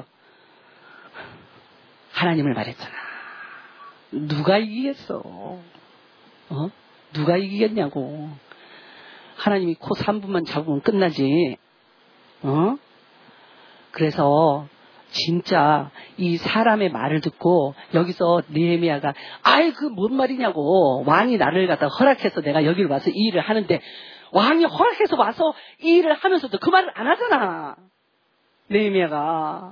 하나님을 말했잖아. 누가 이기겠어? 누가 이기겠냐고. 하나님이 코 3분만 잡으면 끝나지. 그래서 진짜 이 사람의 말을 듣고 여기서 느헤미야가 아이 그 뭔 말이냐고. 왕이 나를 갖다 허락해서 내가 여기를 와서 이 일을 하는데 왕이 허락해서 와서 이 일을 하면서도 그 말을 안 하잖아. 느헤미야가.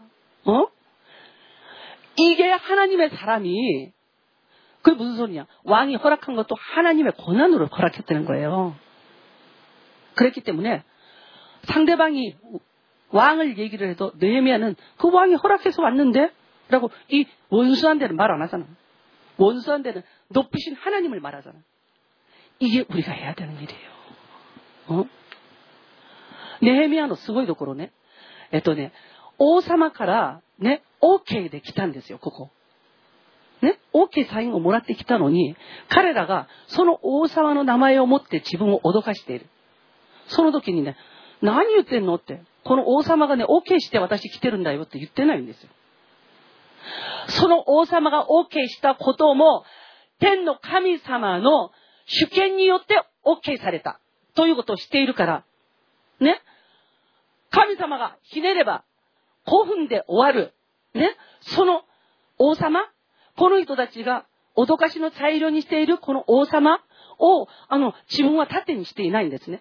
이게 하나님의 사람이 그게 무슨 소리냐. 왕이 허락한 것도 하나님의 권한으로 허락했다는 거예요. 그랬기 때문에 상대방이 왕을 얘기를 해도 느헤미야는 그 왕이 허락해서 왔는데 라고 이 원수한 데는 말 안 하잖아. 원수한 데는 높이신 하나님을 말하잖아. 이게 우리가 해야 되는 일이에요. ネヘミヤのすごいところね。王様からね、OK で来たんですよ、ここ。ね、OK サインをもらってきたのに、彼らがその王様の名前を持って自分を脅かしている。その時にね、何言ってんのって、この王様がね、OK して私来てるんだよって言ってないんですよ。その王様が OK したことも、天の神様の主権によって OK されたということを知っているから、ね、神様がひねれば5分で終わる、ね、その王様、この人たちが脅かしの材料にしているこの王様を自分は盾にしていないんですね。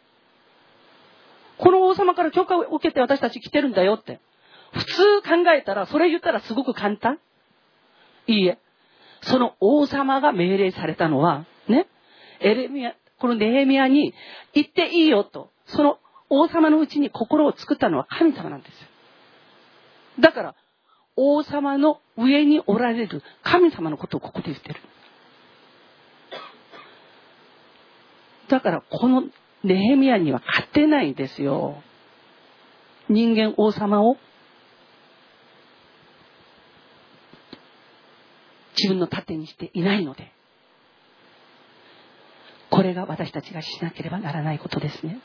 この王様から許可を受けて私たち来てるんだよって。普通考えたら、それ言ったらすごく簡単？いいえ。その王様が命令されたのは、ね、このネヘミヤに言っていいよと、その王様のうちに心を作ったのは神様なんですよ。だから、王様の上におられる神様のことをここで言ってる。だから、このネヘミヤには勝てないんですよ。人間王様を自分の盾にしていないので、これが私たちがしなければならないことですね。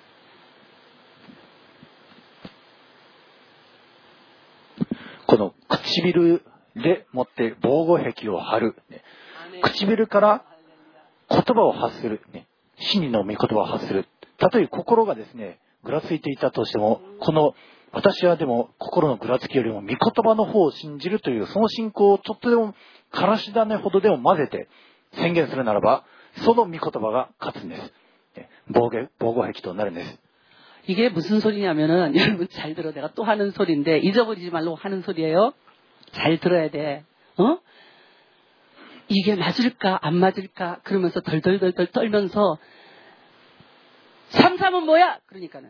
この唇でもって防護壁を張る、唇から言葉を発する、真理の御言葉を発する。たとえ心がですね、ぐらついていたとしても、この私はでも心のぐらつきよりも御言葉の方を信じるというその信仰をちょっとでもからし種ほどでも混ぜて宣言するならば、その御言葉が勝つんです。防護壁となるんです。 이게 무슨 소리냐면은 여러분 잘 들어. 내가 또 하는 소리인데 잊어버리지 말고 하는 소리예요. 잘 들어야 돼. 이게 맞을까 안 맞을까 그러면서 덜덜덜덜 떨면서 33은 뭐야? 그러니까는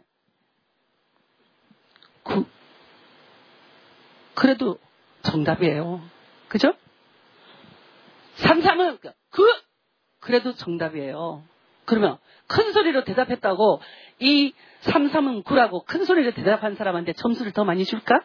그래도 정답이에요. 그죠? 33은 그래도 정답이에요. 그러면 큰 소리로 대답했다고 이 33은 9라고 큰 소리로 대답한 사람한테 점수를 더 많이 줄까?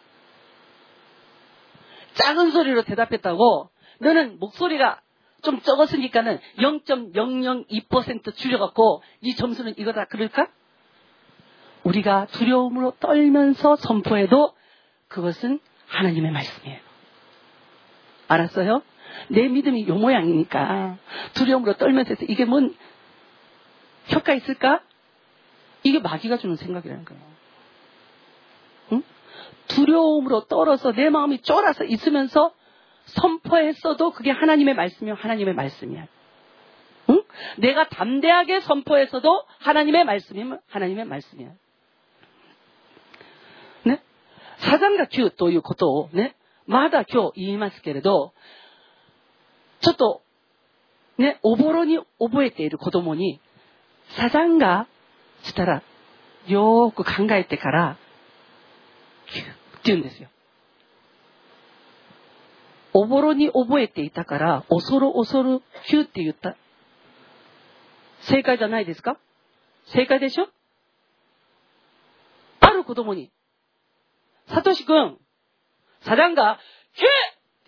작은 소리로 대답했다고 너는 목소리가 좀 적었으니까는 0.002% 줄여갖고 이 점수는 이거다 그럴까? 우리가 두려움으로 떨면서 선포해도 그것은 하나님의 말씀이에요. 알았어요? 내 믿음이 요 모양이니까 두려움으로 떨면서 해서 이게 뭔 효과 있을까? 이게 마귀가 주는 생각이라는 거예요. 응? 두려움으로 떨어서 내 마음이 쫄아서 있으면서 선포했어도 그게 하나님의 말씀이면 하나님의 말씀이야. 응? 내가 담대하게 선포했어도 하나님의 말씀이면 하나님의 말씀이야. サザンが9ということをね、まだ今日言いますけれど、ちょっとね、おぼろに覚えている子供に、サザンがしたら、よーく考えてから、9って言うんですよ。おぼろに覚えていたから、恐る恐る9って言った。正解じゃないですか？正解でしょ？ある子供に、サトシ君、サザンが9！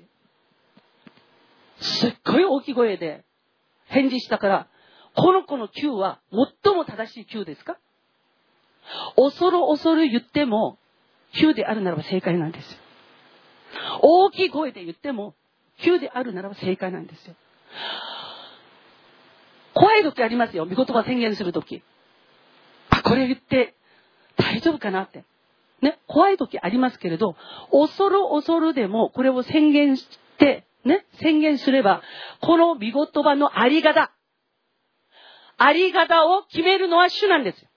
すっごい大きい声で返事したから、この子の9は最も正しい9ですか？恐る恐る言っても9であるならば正解なんですよ。大きい声で言っても9であるならば正解なんですよ。怖い時ありますよ。御言葉宣言する時。あ、これ言って大丈夫かなって。ね、怖い時ありますけれど、恐る恐るでもこれを宣言して、ね、宣言すれば、この御言葉のあり方を決めるのは主なんですよ。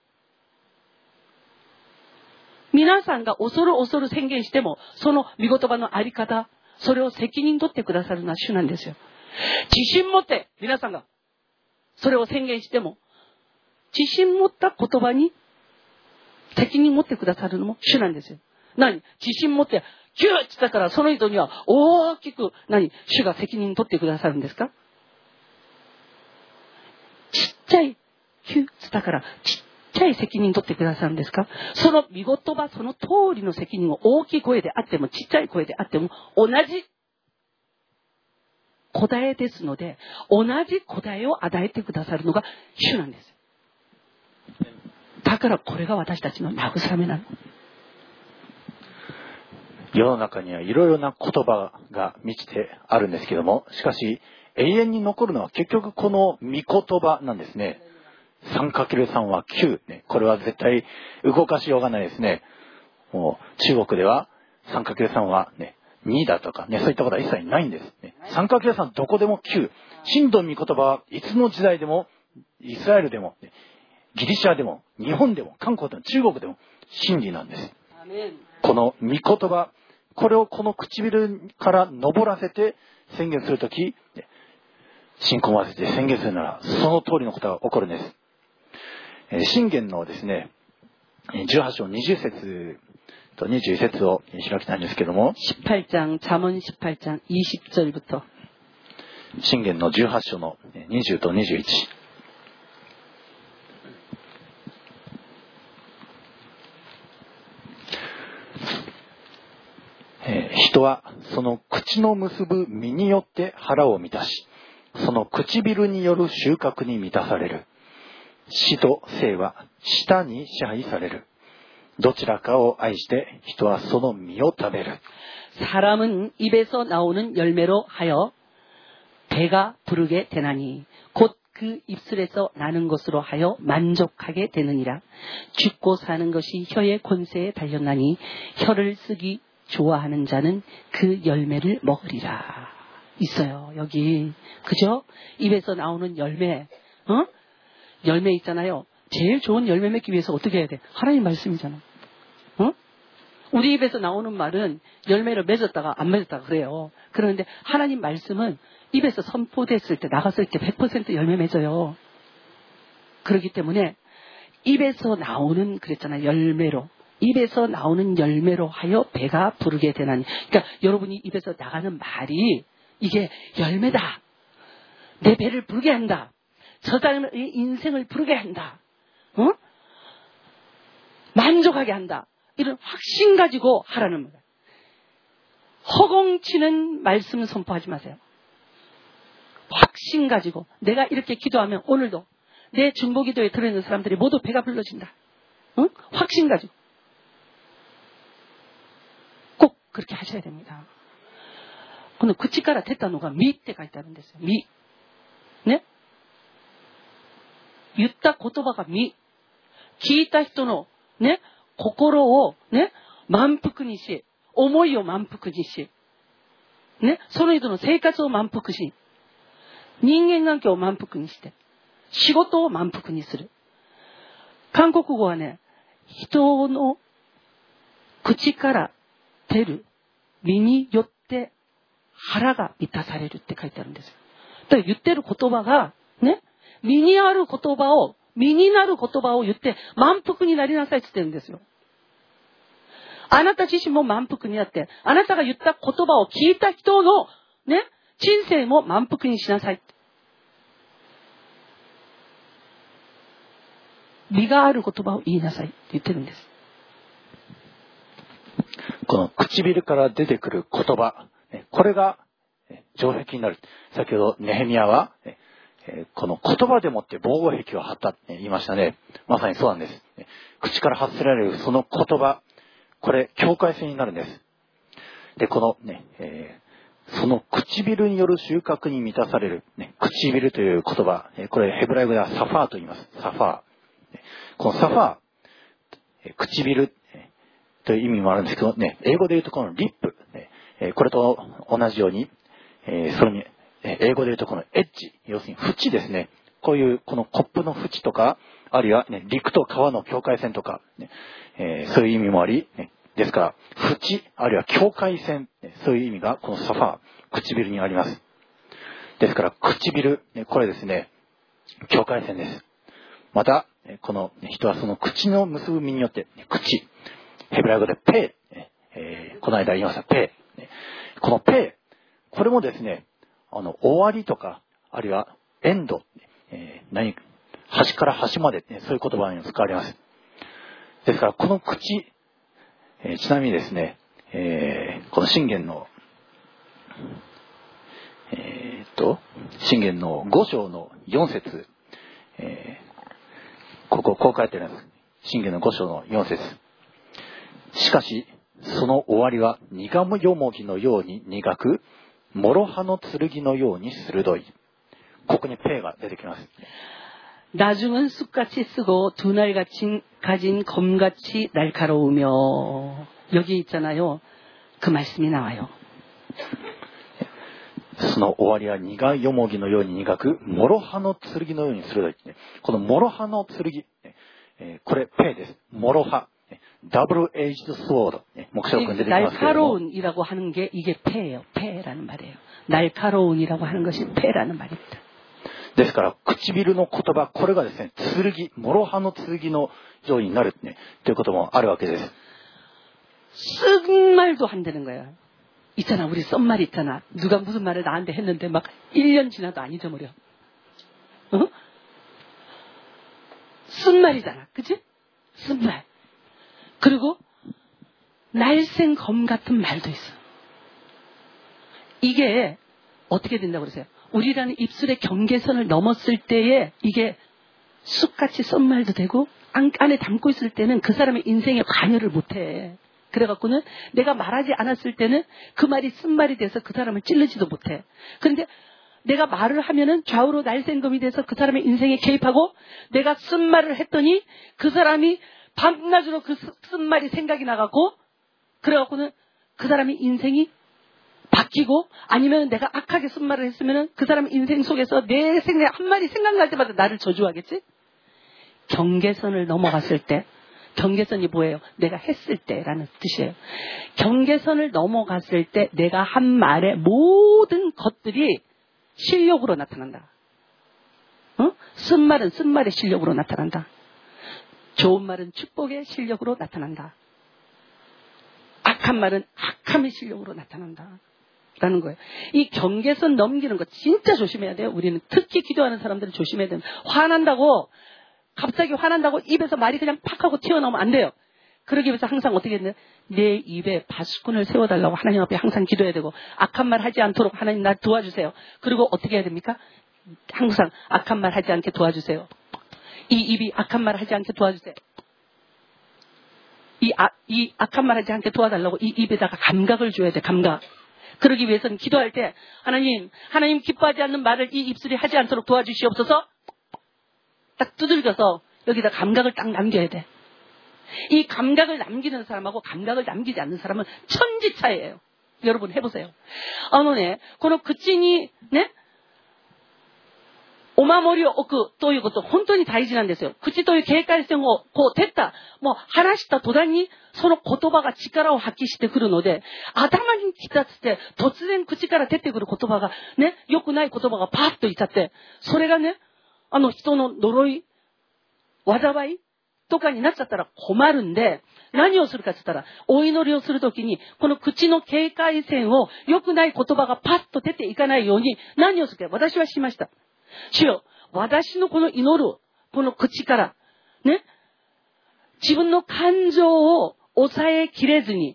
皆さんが恐る恐る宣言しても、その御言葉のあり方、それを責任取ってくださるのは主なんですよ。自信持って皆さんがそれを宣言しても、自信持った言葉に責任持ってくださるのも主なんですよ。自信持ってキューって言ったから、その人には大きく主が責任取ってくださるんですか？ちっちゃいキューって言ったからちっちゃい責任取ってくださるんですか？その御言葉その通りの責任を大きい声であってもちっちゃい声であっても同じ答えですので、同じ答えを与えてくださるのが主なんです。だからこれが私たちの慰めなの。 世の中にはいろいろな言葉が満ちてあるんですけども、しかし永遠に残るのは結局この御言葉なんですね。3×3 は9、ね、これは絶対動かしようがないですね。もう中国では 3×3 は、ね、2だとか、ね、そういったことは一切ないんです、ね。3×3 どこでも9。真の御言葉はいつの時代でも、イスラエルでも、ギリシャでも、日本でも、韓国でも、中国でも真理なんです。この御言葉、これをこの唇から昇らせて宣言するとき、信仰を合わせて宣言するなら、その通りのことが起こるんです。箴言のですね、18章20節と21節を開きたいんですけども、 18장、잠언 18장 20절부터。 箴言の18章の20と21。人はその口の結ぶ実によって腹を満たし、その唇による収穫に満たされる。死と生は舌に支配される。どちらかを愛して人はその実を食べる。 사람은 입에서 나오는 열매로 하여 배가 부르게 되나니 곧 그 입술에서 나는 것으로 하여 만족하게 되느니라. 죽고 사는 것이 혀의 권세에 달렸나니 혀를 쓰기 좋아하는 자는 그 열매를 먹으리라. 있어요. 여기. 그죠? 입에서 나오는 열매. 열매 있잖아요. 제일 좋은 열매 맺기 위해서 어떻게 해야 돼? 하나님 말씀이잖아. 우리 입에서 나오는 말은 열매를 맺었다가 안 맺었다가 그래요. 그런데 하나님 말씀은 입에서 선포됐을 때, 나갔을 때 100% 열매 맺어요. 그렇기 때문에 입에서 나오는, 그랬잖아요. 열매로. 입에서 나오는 열매로 하여 배가 부르게 되나니. 그러니까 여러분이 입에서 나가는 말이 이게 열매다. 내 배를 부르게 한다. 저 사람의 인생을 부르게 한다. 만족하게 한다. 이런 확신 가지고 하라는 거예요. 허공치는 말씀 선포하지 마세요. 확신 가지고 내가 이렇게 기도하면 오늘도 내 중보기도에 들어있는 사람들이 모두 배가 불러진다. 확신 가지고 꼭 그렇게 하셔야 됩니다. 오늘 구치가라 됐다노가 미って書いてあるんですよ. 미. 네? 言った言葉がみ。聞いた人のね、心をね、満腹にし、思いを満腹にし、ね、その人の生活を満腹し、人間関係を満腹にして、仕事を満腹にする。韓国語はね、人の口からてる身によって腹が満たされるって書いてあるんですよ。だから言ってる言葉がね、身になる言葉を言って満腹になりなさいって言ってるんですよ。あなた自身も満腹になって、あなたが言った言葉を聞いた人のね、人生も満腹にしなさい。利がある言葉を言いなさいって言ってるんです。 この唇から出てくる言葉、これが城壁になる。先ほどネヘミヤはこの言葉でもって防護壁を張ったって言いましたね。まさにそうなんです。口から発せられるその言葉、これ境界線になるんです。で、このね、その唇による収穫に満たされる、唇という言葉、これヘブライ語ではサファーと言います。サファー。このサファー、唇という意味もあるんですけどね、英語で言うとこのリップ、これと同じように、それに英語で言うとこのエッジ、要するに縁ですね。こういうこのコップの縁とか、あるいは、陸と川の境界線とか、そういう意味もあり、ですから縁あるいは境界線、そういう意味がこのサファー、唇にあります。ですから唇、これですね、境界線です。またこの人はその口の結ぶ身によって口、ヘブライ語でペー、この間言いましたペー、このペー、これもですね、終わりとか、あるいはエンド、端から端まで、そういう言葉に使われます。ですからこの口、ちなみにですね、この箴言の箴言の5章の4節、こう書いてあります。箴言の5章の4節。しかしその終わりは苦よもぎのように苦く、諸刃の剣のように鋭い。ここにペが出てきます。 나중은 쑥같이 쓰고 두 날 가진 검같이 날카로우며. 여기 있잖아요. 그 말씀이 나와요. その終わりは苦よもぎのように苦く、諸刃の剣のように鋭い。この諸刃の剣、これペです。諸刃。더블 에이지드 스워드. 목사님 날카로운이라고 하는 게 이게 패예요. 패라는 말이에요. 날카로운이라고 하는 것이 패라는 말입니다. ですから唇の言葉、これがですね、剣、諸刃の剣のようになるということもあるわけです。 쓴 말도 한다는 거예요. 있잖아, 우리 쓴 말 있잖아. 누가 무슨 말을 나한테 했는데 막 1년 지나도 안 잊어버려. 어? 쓴 말이잖아, 그치? 쓴 말. 그리고 날쌘 검 같은 말도 있어. 이게 어떻게 된다고 그러세요? 우리라는 입술의 경계선을 넘었을 때에 이게 쑥같이 쓴 말도 되고 안에 담고 있을 때는 그 사람의 인생에 관여를 못해. 그래갖고는 내가 말하지 않았을 때는 그 말이 쓴 말이 돼서 그 사람을 찔르지도 못해. 그런데 내가 말을 하면은 좌우로 날쌘 검이 돼서 그 사람의 인생에 개입하고 내가 쓴 말을 했더니 그 사람이 밤낮으로 그 쓴 말이 생각이 나갖고 그래갖고는 그 사람의 인생이 바뀌고 아니면 내가 악하게 쓴 말을 했으면은 그 사람 인생 속에서 내 생각 한 마디 생각날 때마다 나를 저주하겠지? 경계선을 넘어갔을 때, 경계선이 뭐예요? 내가 했을 때라는 뜻이에요. 경계선을 넘어갔을 때 내가 한 말의 모든 것들이 실력으로 나타난다. 어? 쓴 말은 쓴 말의 실력으로 나타난다. 좋은 말은 축복의 실력으로 나타난다. 악한 말은 악함의 실력으로 나타난다. 라는 거예요. 이 경계선 넘기는 거 진짜 조심해야 돼요. 우리는 특히 기도하는 사람들은 조심해야 돼요. 갑자기 화난다고 입에서 말이 그냥 팍 하고 튀어나오면 안 돼요. 그러기 위해서 항상 어떻게 했냐? 내 입에 바수꾼을 세워달라고 하나님 앞에 항상 기도해야 되고 악한 말 하지 않도록 하나님 나 도와주세요. 그리고 어떻게 해야 됩니까? 항상 악한 말 하지 않게 도와주세요. 이 입이 악한 말 하지 않게 도와주세요. 이 악한 말 하지 않게 도와달라고 이 입에다가 감각을 줘야 돼. 감각. 그러기 위해서는 기도할 때 하나님 기뻐하지 않는 말을 이 입술이 하지 않도록 도와주시옵소서. 딱 두들겨서 여기다 감각을 딱 남겨야 돼. 이 감각을 남기는 사람하고 감각을 남기지 않는 사람은 천지 차이예요. 여러분 해보세요. 어느네この口にねお守りを置くということ、本当に大事なんですよ。口という警戒線を照った、もう話した途端に、その言葉が力を発揮してくるので、頭にきたつって、突然口から出てくる言葉が、ね、良くない言葉がパッと言っちゃって、それがね、人の呪い、災いとかになっちゃったら困るんで、何をするかって言ったら、お祈りをするときに、この口の警戒線を良くない言葉がパッと出ていかないように、何をするか、私はしました。主よ、私のこの祈る、この口から、ね、自分の感情を抑えきれずに、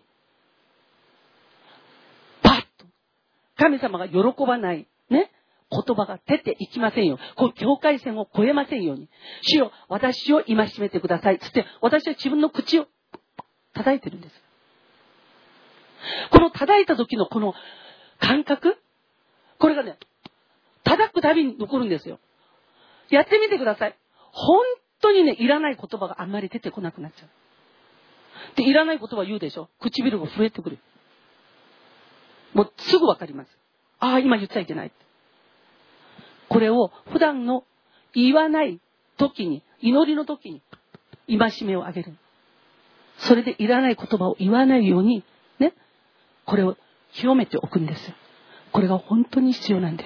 パッと、神様が喜ばない、ね、言葉が出ていきませんよ。この境界線を越えませんように。主よ、私を戒めてください。つって、私は自分の口を叩いてるんです。この叩いた時のこの感覚、これがね、叩くたびに残るんですよ。やってみてください。本当にね、いらない言葉があんまり出てこなくなっちゃう。で、いらない言葉言うでしょ。唇が震えてくる。もうすぐわかります。ああ、今言っちゃいけない。これを普段の言わない時に、祈りの時に、戒めをあげる。それでいらない言葉を言わないように、ね、これを清めておくんです。これが本当に必要なんです。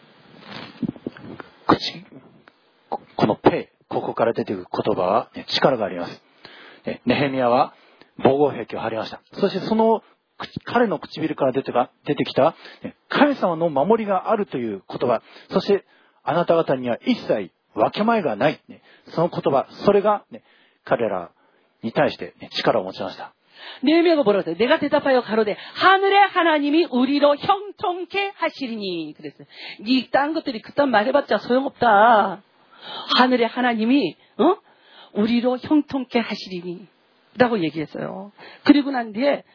口、このペイ、ここから出てくる言葉は、ね、力があります。ネヘミヤは防護壁を張りました。そしてその彼の唇から出てきた、神様の守りがあるという言葉、そしてあなた方には一切分け前がない、その言葉、それが、彼らに対して、力を持ちました。 네헤미야가 뭐라고 했어요? 내가 대답하여 가로되 하늘의 하나님이 우리로 형통케 하시리니. 그랬어요. 이 딴 것들이 그딴 말해봤자 소용없다. 하늘의 하나님이 우리로 형통케 하시리니 라고 얘기했어요. 그리고 난 뒤에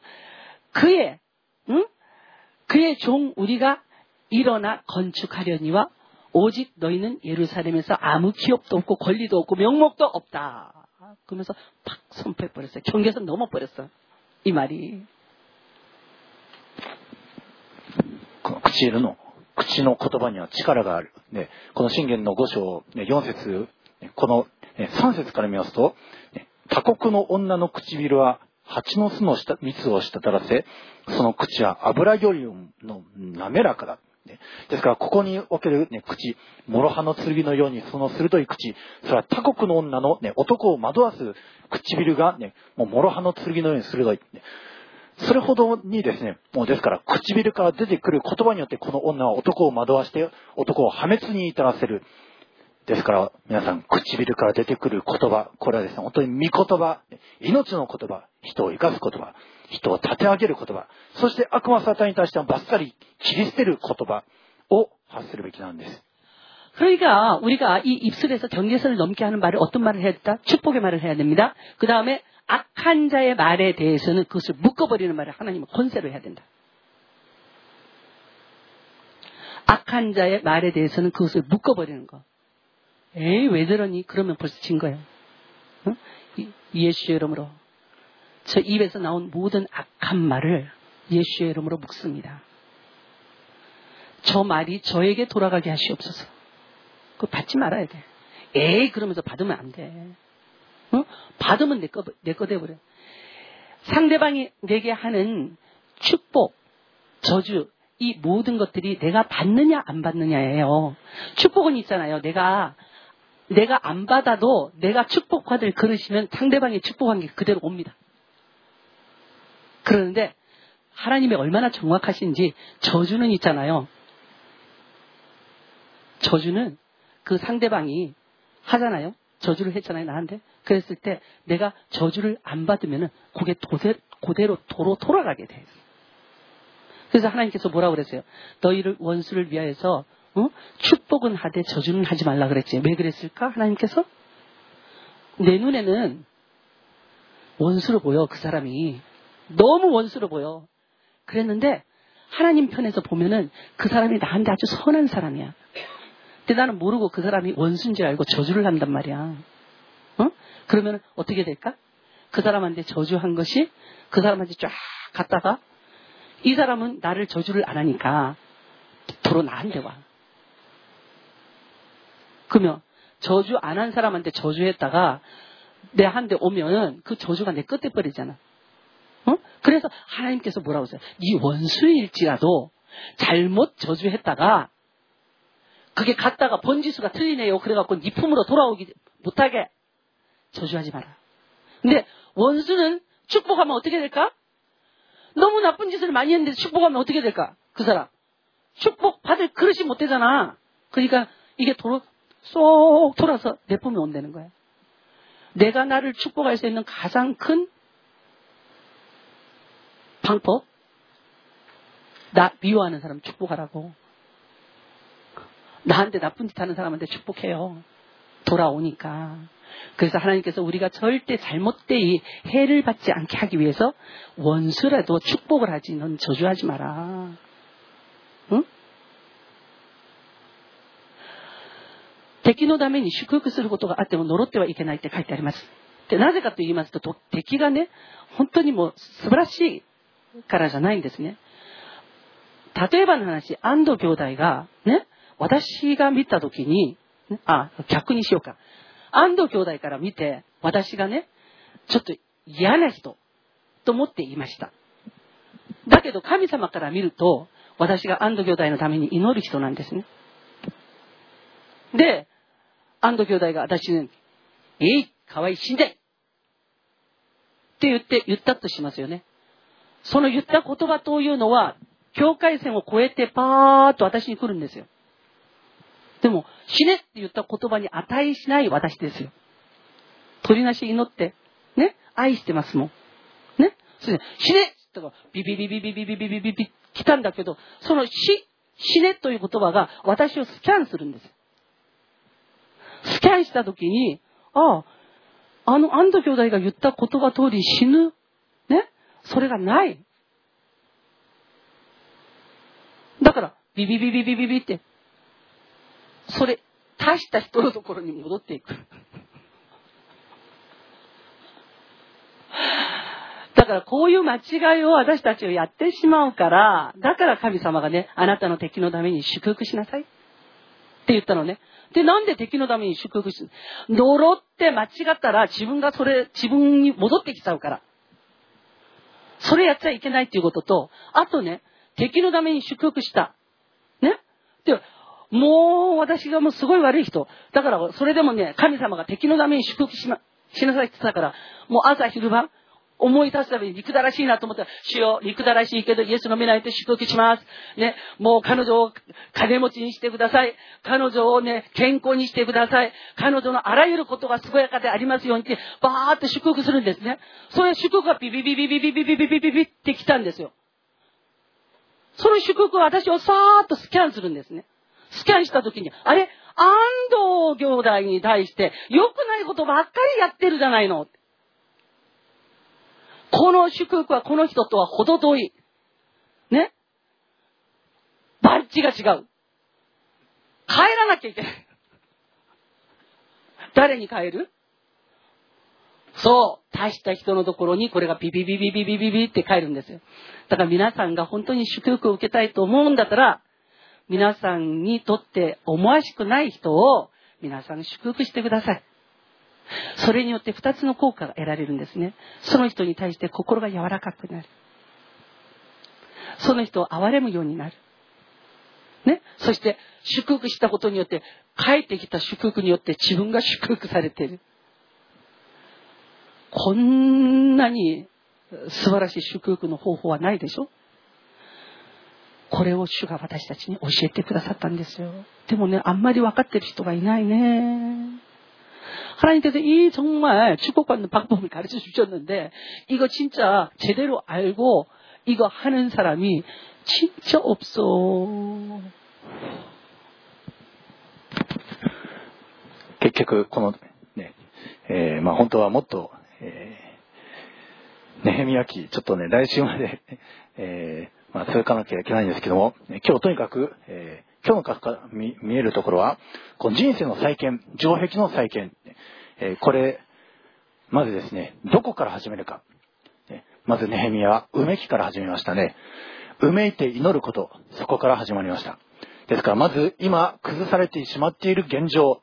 그의 종 우리가 일어나 건축하려니와 오직 너희는 예루살렘에서 아무 기업도 없고 권리도 없고 명목도 없다. 그러면서 팍 선포해버렸어요. 경계선 넘어버렸어. 이 말이. 口の言葉には力がある。この箴言の5章、4節、この3節から見ますと、他国の女の唇は蜂の巣の蜜を滴らせ、その口は油よりの滑らかだ。ですからここにおける、口、諸刃の剣のようにその鋭い口、それは他国の女の、男を惑わす唇が、もう諸刃の剣のように鋭い。それほどにですね、もうですから唇から出てくる言葉によってこの女は男を惑わして男を破滅に至らせる。ですから皆さん、唇から出てくる言葉、これはですね、本当に御言葉、命の言葉、人を生かす言葉、人を立て上げる言葉、そして悪魔サタンに対してはバッサリ切り捨てる言葉を発するべきなんです。 그러니까 우리가 이 입술에서 경계선을 넘게 하는 말을 어떤 말을 해야 된다? 축복의 말을 해야 됩니다. 그 다음에 악한 자의 말에 대해서는 그것을 묶어버리는 말을 하나님은 권세로 해야 된다. 악한 자의 말에 대해서는 그것을 묶어버리는 거. 에이, 왜 저러니? 그러면 벌써 진 거예요. 응? 예수의 이름으로. 저 입에서 나온 모든 악한 말을 예수의 이름으로 묶습니다. 저 말이 저에게 돌아가게 하시옵소서. 그거 받지 말아야 돼. 에이, 그러면서 받으면 안 돼. 응? 받으면 내 거 돼버려. 상대방이 내게 하는 축복, 저주, 이 모든 것들이 내가 받느냐 안 받느냐예요. 축복은 있잖아요. 내가 안 받아도 내가 축복받을 그릇이면 상대방이 축복한 게 그대로 옵니다. 그러는데 하나님이 얼마나 정확하신지 저주는 있잖아요. 저주는 그 상대방이 하잖아요. 저주를 했잖아요, 나한테. 그랬을 때 내가 저주를 안 받으면은 그게 그대로 도로 돌아가게 돼. 그래서 하나님께서 뭐라고 그랬어요? 너희를 원수를 위하여서 축복은 하되 저주는 하지 말라 그랬지. 왜 그랬을까? 하나님께서? 내 눈에는 원수로 보여, 그 사람이. 너무 원수로 보여. 그랬는데 하나님 편에서 보면은 그 사람이 나한테 아주 선한 사람이야. 근데 나는 모르고 그 사람이 원수인 줄 알고 저주를 한단 말이야. 그러면 어떻게 될까? 그 사람한테 저주한 것이 그 사람한테 쫙 갔다가 이 사람은 나를 저주를 안 하니까 도로 나한테 와. 그러면 저주 안 한 사람한테 저주했다가 내한테 오면은 그 저주가 내 끝에 버리잖아. 그래서 하나님께서 뭐라고 하세요? 이 원수일지라도 잘못 저주했다가 그게 갔다가 번지수가 틀리네요. 그래갖고 네 품으로 돌아오기 못하게 저주하지 마라. 근데 원수는 축복하면 어떻게 될까? 너무 나쁜 짓을 많이 했는데 축복하면 어떻게 될까? 그 사람 축복 받을 그릇이 못 되잖아. 그러니까 이게 쏙 돌아서 내 품에 온다는 거야. 내가 나를 축복할 수 있는 가장 큰 방법, 나 미워하는 사람 축복하라고. 나한테 나쁜 짓 하는 사람한테 축복해요. 돌아오니까. 그래서 하나님께서 우리가 절대 잘못되이 해를 받지 않게 하기 위해서 원수라도 축복을 하지 넌 저주하지 마라. 응? 敵のために祝福することがあっても呪ってはいけないって書いてあります。で、なぜかと言いますと、敵がね、本当にもう素晴らしいからじゃないんですね。例えばの話、安藤兄弟がね、私が見たときに、逆にしようか。安藤兄弟から見て、私がね、ちょっと嫌な人と思っていました。だけど神様から見ると、私が安藤兄弟のために祈る人なんですね。で、安藤兄弟が私に、かわいい死んでって言ったとしますよね。その言った言葉というのは、境界線を越えてパーッと私に来るんですよ。でも、死ねって言った言葉に値しない私ですよ。鳥なし祈って、ね、愛してますもん。ね、それで死ねって言ったら、ビビビビビビビビビビビ来たんだけど、その死ねという言葉が私をスキャンするんです。スキャンしたときに、安藤兄弟が言った言葉通り死ぬ。ね、それがない。だから、ビビビビビビビって、それ、足した人のところに戻っていく。だからこういう間違いを私たちをやってしまうから、だから神様がね、あなたの敵のために祝福しなさいって言ったのね。で、なんで敵のために祝福し、呪って間違ったら自分に戻ってきちゃうから。それやっちゃいけないっていうことと、あとね、敵のために祝福した。ね。で、もう私がもうすごい悪い人。だからそれでもね、神様が敵のために祝福しなさいって言ってたから、もう朝昼晩、思い出すたびに憎たらしいなと思ったら、主よ、憎たらしいけどイエスの目にあえて祝福します。ね、もう彼女を金持ちにしてください。彼女をね、健康にしてください。彼女のあらゆることが健やかでありますようにって、バーって祝福するんですね。それ祝福がビビビビビビビビビビビビってきたんですよ。その祝福は私をさーっとスキャンするんですね。スキャンしたときに、あれ、安藤兄弟に対して良くないことばっかりやってるじゃないの。この祝福はこの人とは程遠い。ね。バッジが違う。帰らなきゃいけない。誰に帰る？そう。足した人のところにこれがビビビビビビビビって帰るんですよ。だから皆さんが本当に祝福を受けたいと思うんだったら、皆さんにとって思わしくない人を皆さん祝福してください。それによって2つの効果が得られるんですね。その人に対して心が柔らかくなる。その人を憐れむようになる。ね。そして祝福したことによって帰ってきた祝福によって自分が祝福されている。こんなに素晴らしい祝福の方法はないでしょ。これを主が私たちに教えてくださったんですよ。でもね、あんまり分かってる人がいないね。하나님께서 이 정말 축복받는 방법을 가르쳐 주셨는데 이거 진짜 제대로 알고 이거 하는 사람이 진짜 없어. 結局このね、本当はもっと、ネヘミヤ記ちょっとね来週まで、続かなきゃいけないんですけども、今日とにかく、今日の箇所から見えるところはこの人生の再建、城壁の再建、これまずですね、どこから始めるか。まずネヘミヤはうめきから始めましたね。うめいて祈ること、そこから始まりました。ですからまず今崩されてしまっている現状、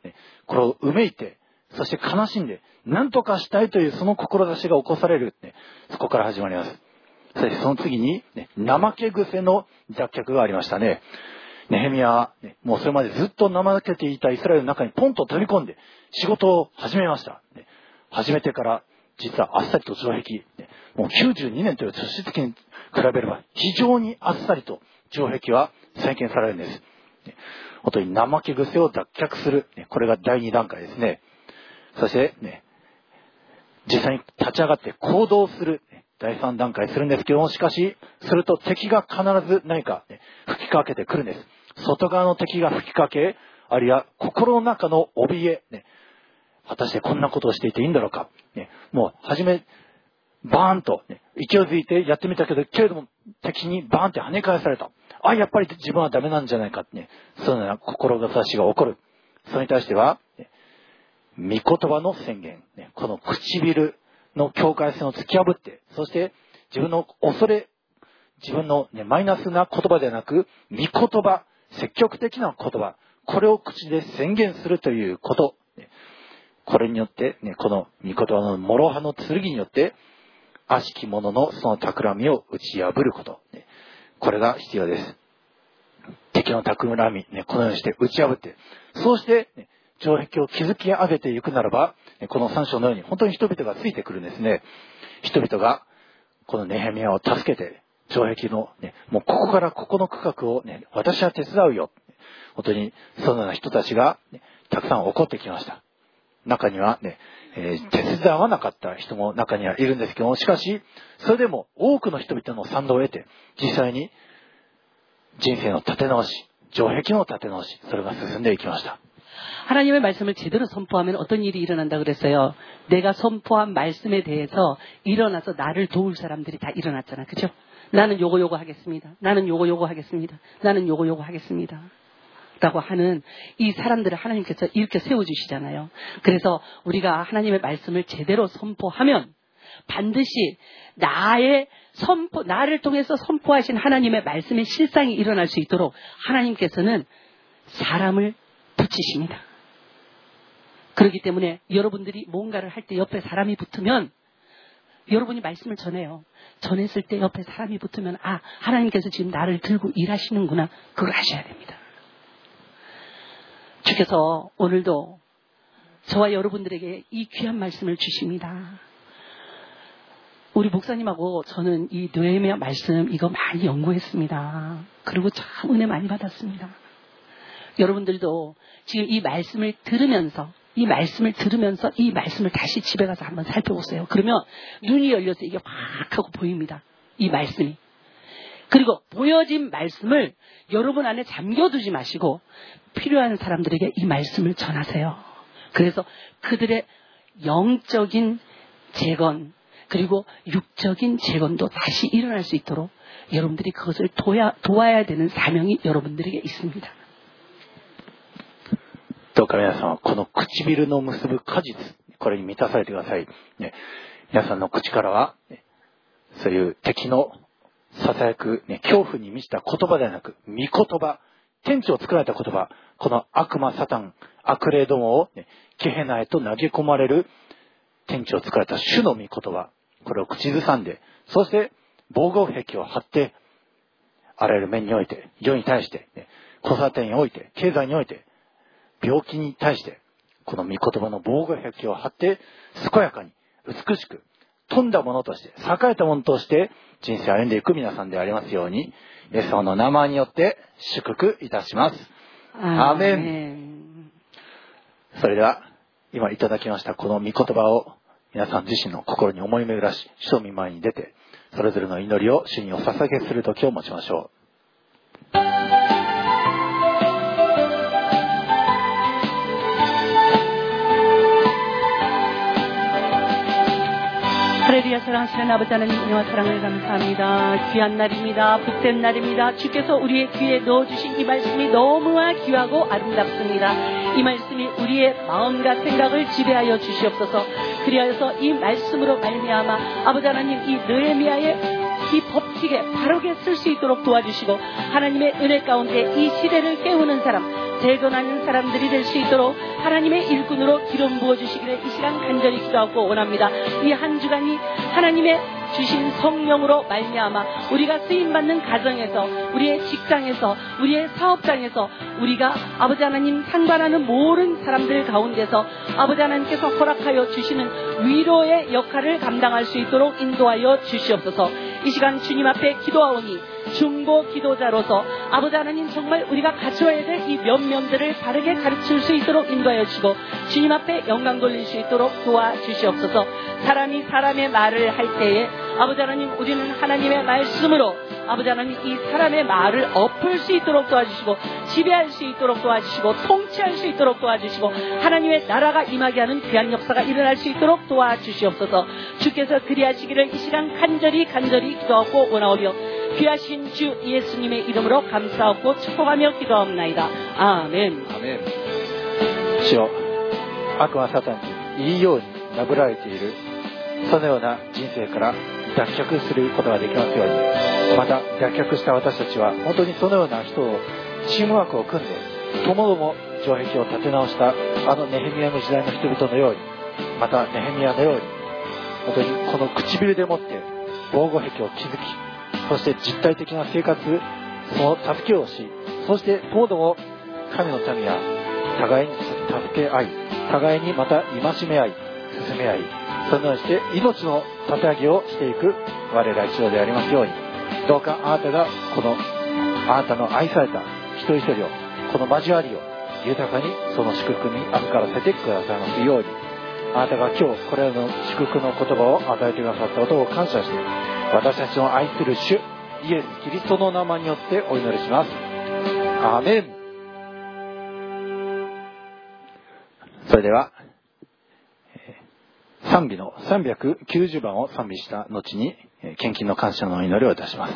これをうめいて、そして悲しんで、何とかしたいというその志が起こされる、そこから始まります。そしてその次に、怠け癖の脱却がありましたね。ネヘミヤは、もうそれまでずっと怠けていたイスラエルの中にポンと飛び込んで仕事を始めました。始めてから実はあっさりと城壁、もう92年という年月に比べれば非常にあっさりと城壁は再建されるんです。本当に怠け癖を脱却する、これが第2段階ですね。そして、実際に立ち上がって行動する、第3段階するんですけども、しかしすると敵が必ず何か、吹きかけてくるんです。外側の敵が吹きかけ、あるいは心の中の怯え、果たしてこんなことをしていていいんだろうか、もう初めバーンと、勢いづいてやってみたけれども敵にバーンって跳ね返された。やっぱり自分はダメなんじゃないかって、そのような志が起こる。それに対しては、御言葉の宣言、この唇の境界線を突き破って、そして自分の自分の、マイナスな言葉ではなく、御言葉、積極的な言葉、これを口で宣言するということ。これによって、この御言葉の諸刃の剣によって、悪しき者のその企みを打ち破ること。これが必要です。敵の企み、このようにして打ち破って、そうして、城壁を築き上げていくならば、この3章のように本当に人々がついてくるんですね。人々がこのネヘミヤを助けて、城壁の、もうここからここの区画を、私は手伝うよ。本当にそのような人たちが、たくさん起こってきました。中には、手伝わなかった人も中にはいるんですけども、しかしそれでも多くの人々の賛同を得て、実際に人生の立て直し、城壁の立て直し、それが進んでいきました。 하나님의 말씀을 제대로 선포하면 어떤 일이 일어난다 그랬어요. 내가 선포한 말씀에 대해서 일어나서 나를 도울 사람들이 다 일어났잖아. 그죠? 나는 요거 하겠습니다. 나는 요거 하겠습니다. 나는 요거 하겠습니다. 라고 하는 이 사람들을 하나님께서 이렇게 세워주시잖아요. 그래서 우리가 하나님의 말씀을 제대로 선포하면 반드시 나를 통해서 선포하신 하나님의 말씀의 실상이 일어날 수 있도록 하나님께서는 사람을 붙이십니다. 그렇기 때문에 여러분들이 뭔가를 할 때 옆에 사람이 붙으면 여러분이 말씀을 전해요. 전했을 때 옆에 사람이 붙으면 하나님께서 지금 나를 들고 일하시는구나. 그걸 아셔야 됩니다. 주께서 오늘도 저와 여러분들에게 이 귀한 말씀을 주십니다. 우리 목사님하고 저는 이 느헤미야 말씀 이거 많이 연구했습니다. 그리고 참 은혜 많이 받았습니다. 여러분들도 지금 이 말씀을 들으면서 이 말씀을 다시 집에 가서 한번 살펴보세요. 그러면 눈이 열려서 이게 확 하고 보입니다. 이 말씀이. 그리고 보여진 말씀을 여러분 안에 잠겨두지 마시고 필요한 사람들에게 이 말씀을 전하세요. 그래서 그들의 영적인 재건 그리고 육적인 재건도 다시 일어날 수 있도록 여러분들이 그것을 도와야 되는 사명이 여러분들에게 있습니다. どうか皆さんはこの唇の結ぶ果実、これに満たされてください。皆さんの口からは、そういう敵の囁く、恐怖に満ちた言葉ではなく、御言葉、天地を作られた言葉、この悪魔サタン、悪霊どもを、ゲヘナへと投げ込まれる天地を作られた主の御言葉、これを口ずさんで、そして防護壁を張って、あらゆる面において、世に対して、子育てにおいて、経済において、病気に対して、この御言葉の防護壁を張って、健やかに、美しく、富んだものとして、栄えたものとして、人生を歩んでいく皆さんでありますように、イエス様の名前によって祝福いたします。アーメン。それでは、今いただきましたこの御言葉を、皆さん自身の心に思い巡らし、主の御前に出て、それぞれの祈りを主にお捧げする時を持ちましょう。 할렐루야. 사랑하시는 아버지 하나님 은혜와 사랑을 감사합니다. 귀한 날입니다. 복된 날입니다. 주께서 우리의 귀에 넣어주신 이 말씀이 너무나 귀하고 아름답습니다. 이 말씀이 우리의 마음과 생각을 지배하여 주시옵소서. 그리하여서 이 말씀으로 말미암아 아버지 하나님 이 느헤미야의 이 법칙에 바르게 쓸 수 있도록 도와주시고 하나님의 은혜 가운데 이 시대를 깨우는 사람 재건하는 사람들이 될 수 있도록 하나님의 일꾼으로 기름 부어주시기를 이 시간 간절히 기도하고 원합니다. 이 한 주간이 하나님의 주신 성령으로 말미암아 우리가 쓰임받는 가정에서 우리의 직장에서 우리의 사업장에서 우리가 아버지 하나님 상관하는 모든 사람들 가운데서 아버지 하나님께서 허락하여 주시는 위로의 역할을 감당할 수 있도록 인도하여 주시옵소서. 이 시간 주님 앞에 기도하오니 중보 기도자로서 아버지 하나님 정말 우리가 갖춰야 될 이 면면들을 바르게 가르칠 수 있도록 인도하여 주시고 주님 앞에 영광 돌릴 수 있도록 도와주시옵소서. 사람이 사람의 말을 할 때에 아버지 하나님 우리는 하나님의 말씀으로 아버지 하나님 이 사람의 말을 엎을 수 있도록 도와주시고 지배할 수 있도록 도와주시고 통치할 수 있도록 도와주시고 하나님의 나라가 임하게 하는 귀한 역사가 일어날 수 있도록 도와주시옵소서. 주께서 그리하시기를 이 시간 간절히 기도하고 원하오며 귀하신 주 예수님의 이름으로 감사하고 축복하며 기도하옵나이다. 아멘. 아멘. 주여悪魔サタンにいいように殴られているそのような人生から脱却することができますように、また脱却した私たちは本当にそのような人をチームワークを組んでともども城壁を立て直したあのネヘミヤの時代の人々のように、またネヘミヤのように本当にこの唇でもって防護壁を築き、そして実体的な生活その助けをし、そしてともども神の民は互いに助け合い、互いにまた戒め合い進め合い、そのようにして命の捧げをしていく我ら一同でありますように、どうかあなたがこのあなたの愛された一人一人をこの交わりを豊かにその祝福に預からせてくださいますように、あなたが今日これらの祝福の言葉を与えてくださったことを感謝して、私たちの愛する主イエス・キリストの名前によってお祈りします。アーメン。それでは賛美の390番を賛美した後に献金の感謝の祈りをいたします。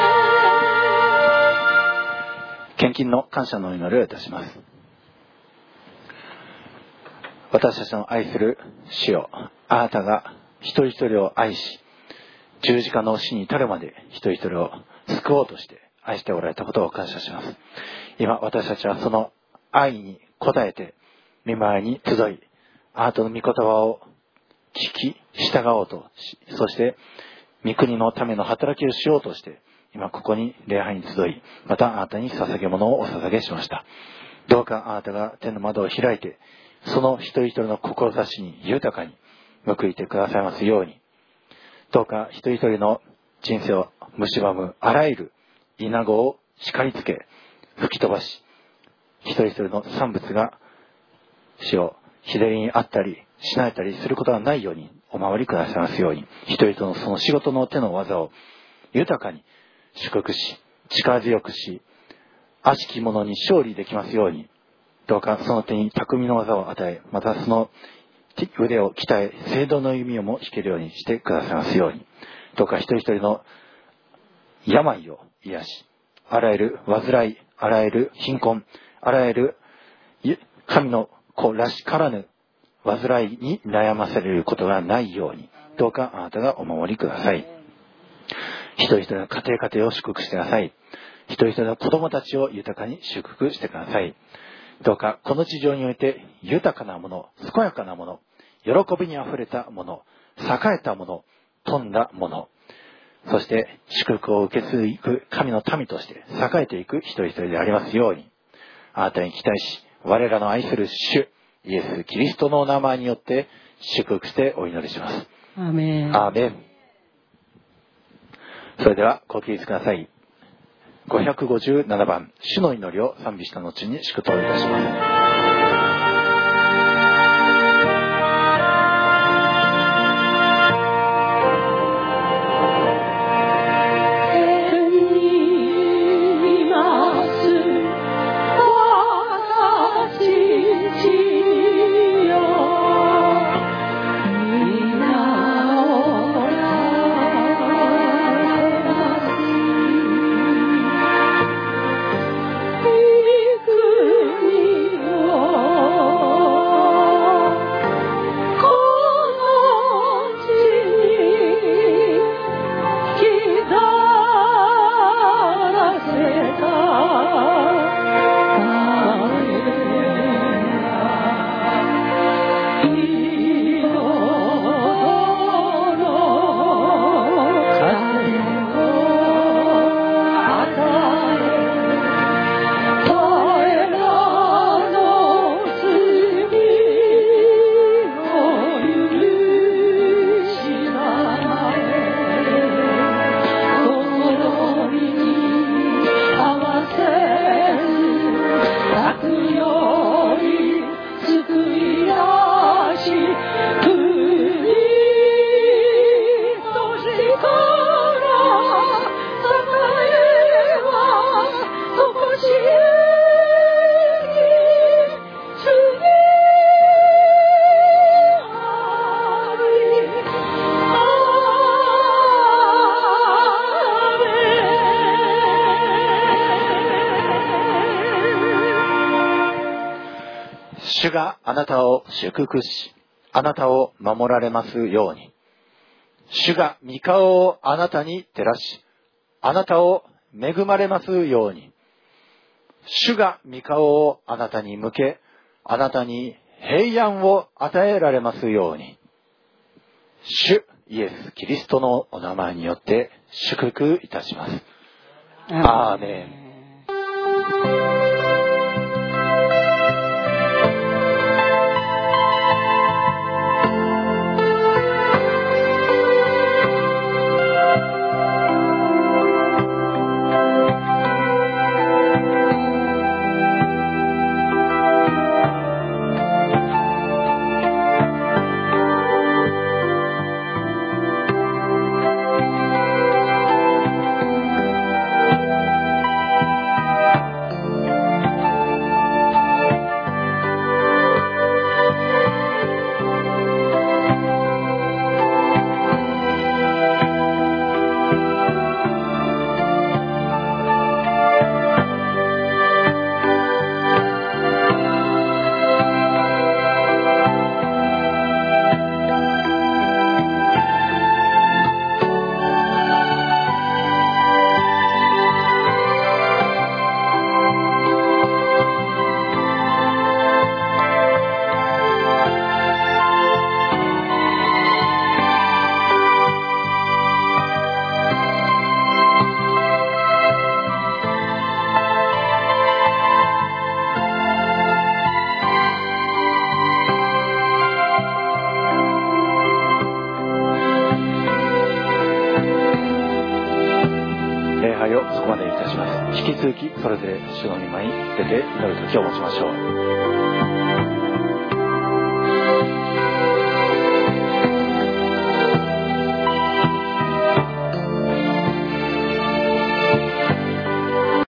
献金の感謝の祈りをいたします。 私たちの愛する主よ、あなたが一人一人を愛し、十字架の死に至るまで一人一人を救おうとして愛しておられたことを感謝します。今私たちはその愛に応えて御前に集い、あなたの御言葉を聞き従おうとし、そして御国のための働きをしようとして今ここに礼拝に集い、またあなたに捧げ物をお捧げしました。どうかあなたが天の窓を開いて、その一人一人の志に豊かに報いてくださいますように、どうか一人一人の人生を蝕むあらゆる稲子を叱りつけ吹き飛ばし、一人一人の産物が主を日照りにあったりしなえたりすることがないようにお守りくださいますように、一人一人のその仕事の手の技を豊かに祝福し、力強くし、悪しき者に勝利できますように、どうかその手に巧みの技を与え、またその腕を鍛え、聖堂の弓をも弾けるようにしてくださいますように、どうか一人一人の病を癒し、あらゆる患い、あらゆる貧困、あらゆる神の子らしからぬ患いに悩まされることがないように、どうかあなたがお守りください。一人一人の家庭を祝福してください。一人一人の子供たちを豊かに祝福してください。どうかこの地上において豊かなもの、健やかなもの、喜びにあふれたもの、栄えたもの、富んだもの、そして祝福を受け継いく神の民として栄えていく一人一人でありますように、あなたに期待し、我らの愛する主イエス・キリストのお名前によって祝福してお祈りします。 アーメン。 アーメン。それではご起立ください。557番、主の祈りを賛美した後に祝祷いたします。主があなたを祝福し、あなたを守られますように。主が御顔をあなたに照らし、あなたを恵まれますように。主が御顔をあなたに向け、あなたに平安を与えられますように。主イエス・キリストのお名前によって祝福いたします。アーメン。 拝をそこまでいたします。引き続きそれぞれ主の御前に出て祈る時を持ちましょう。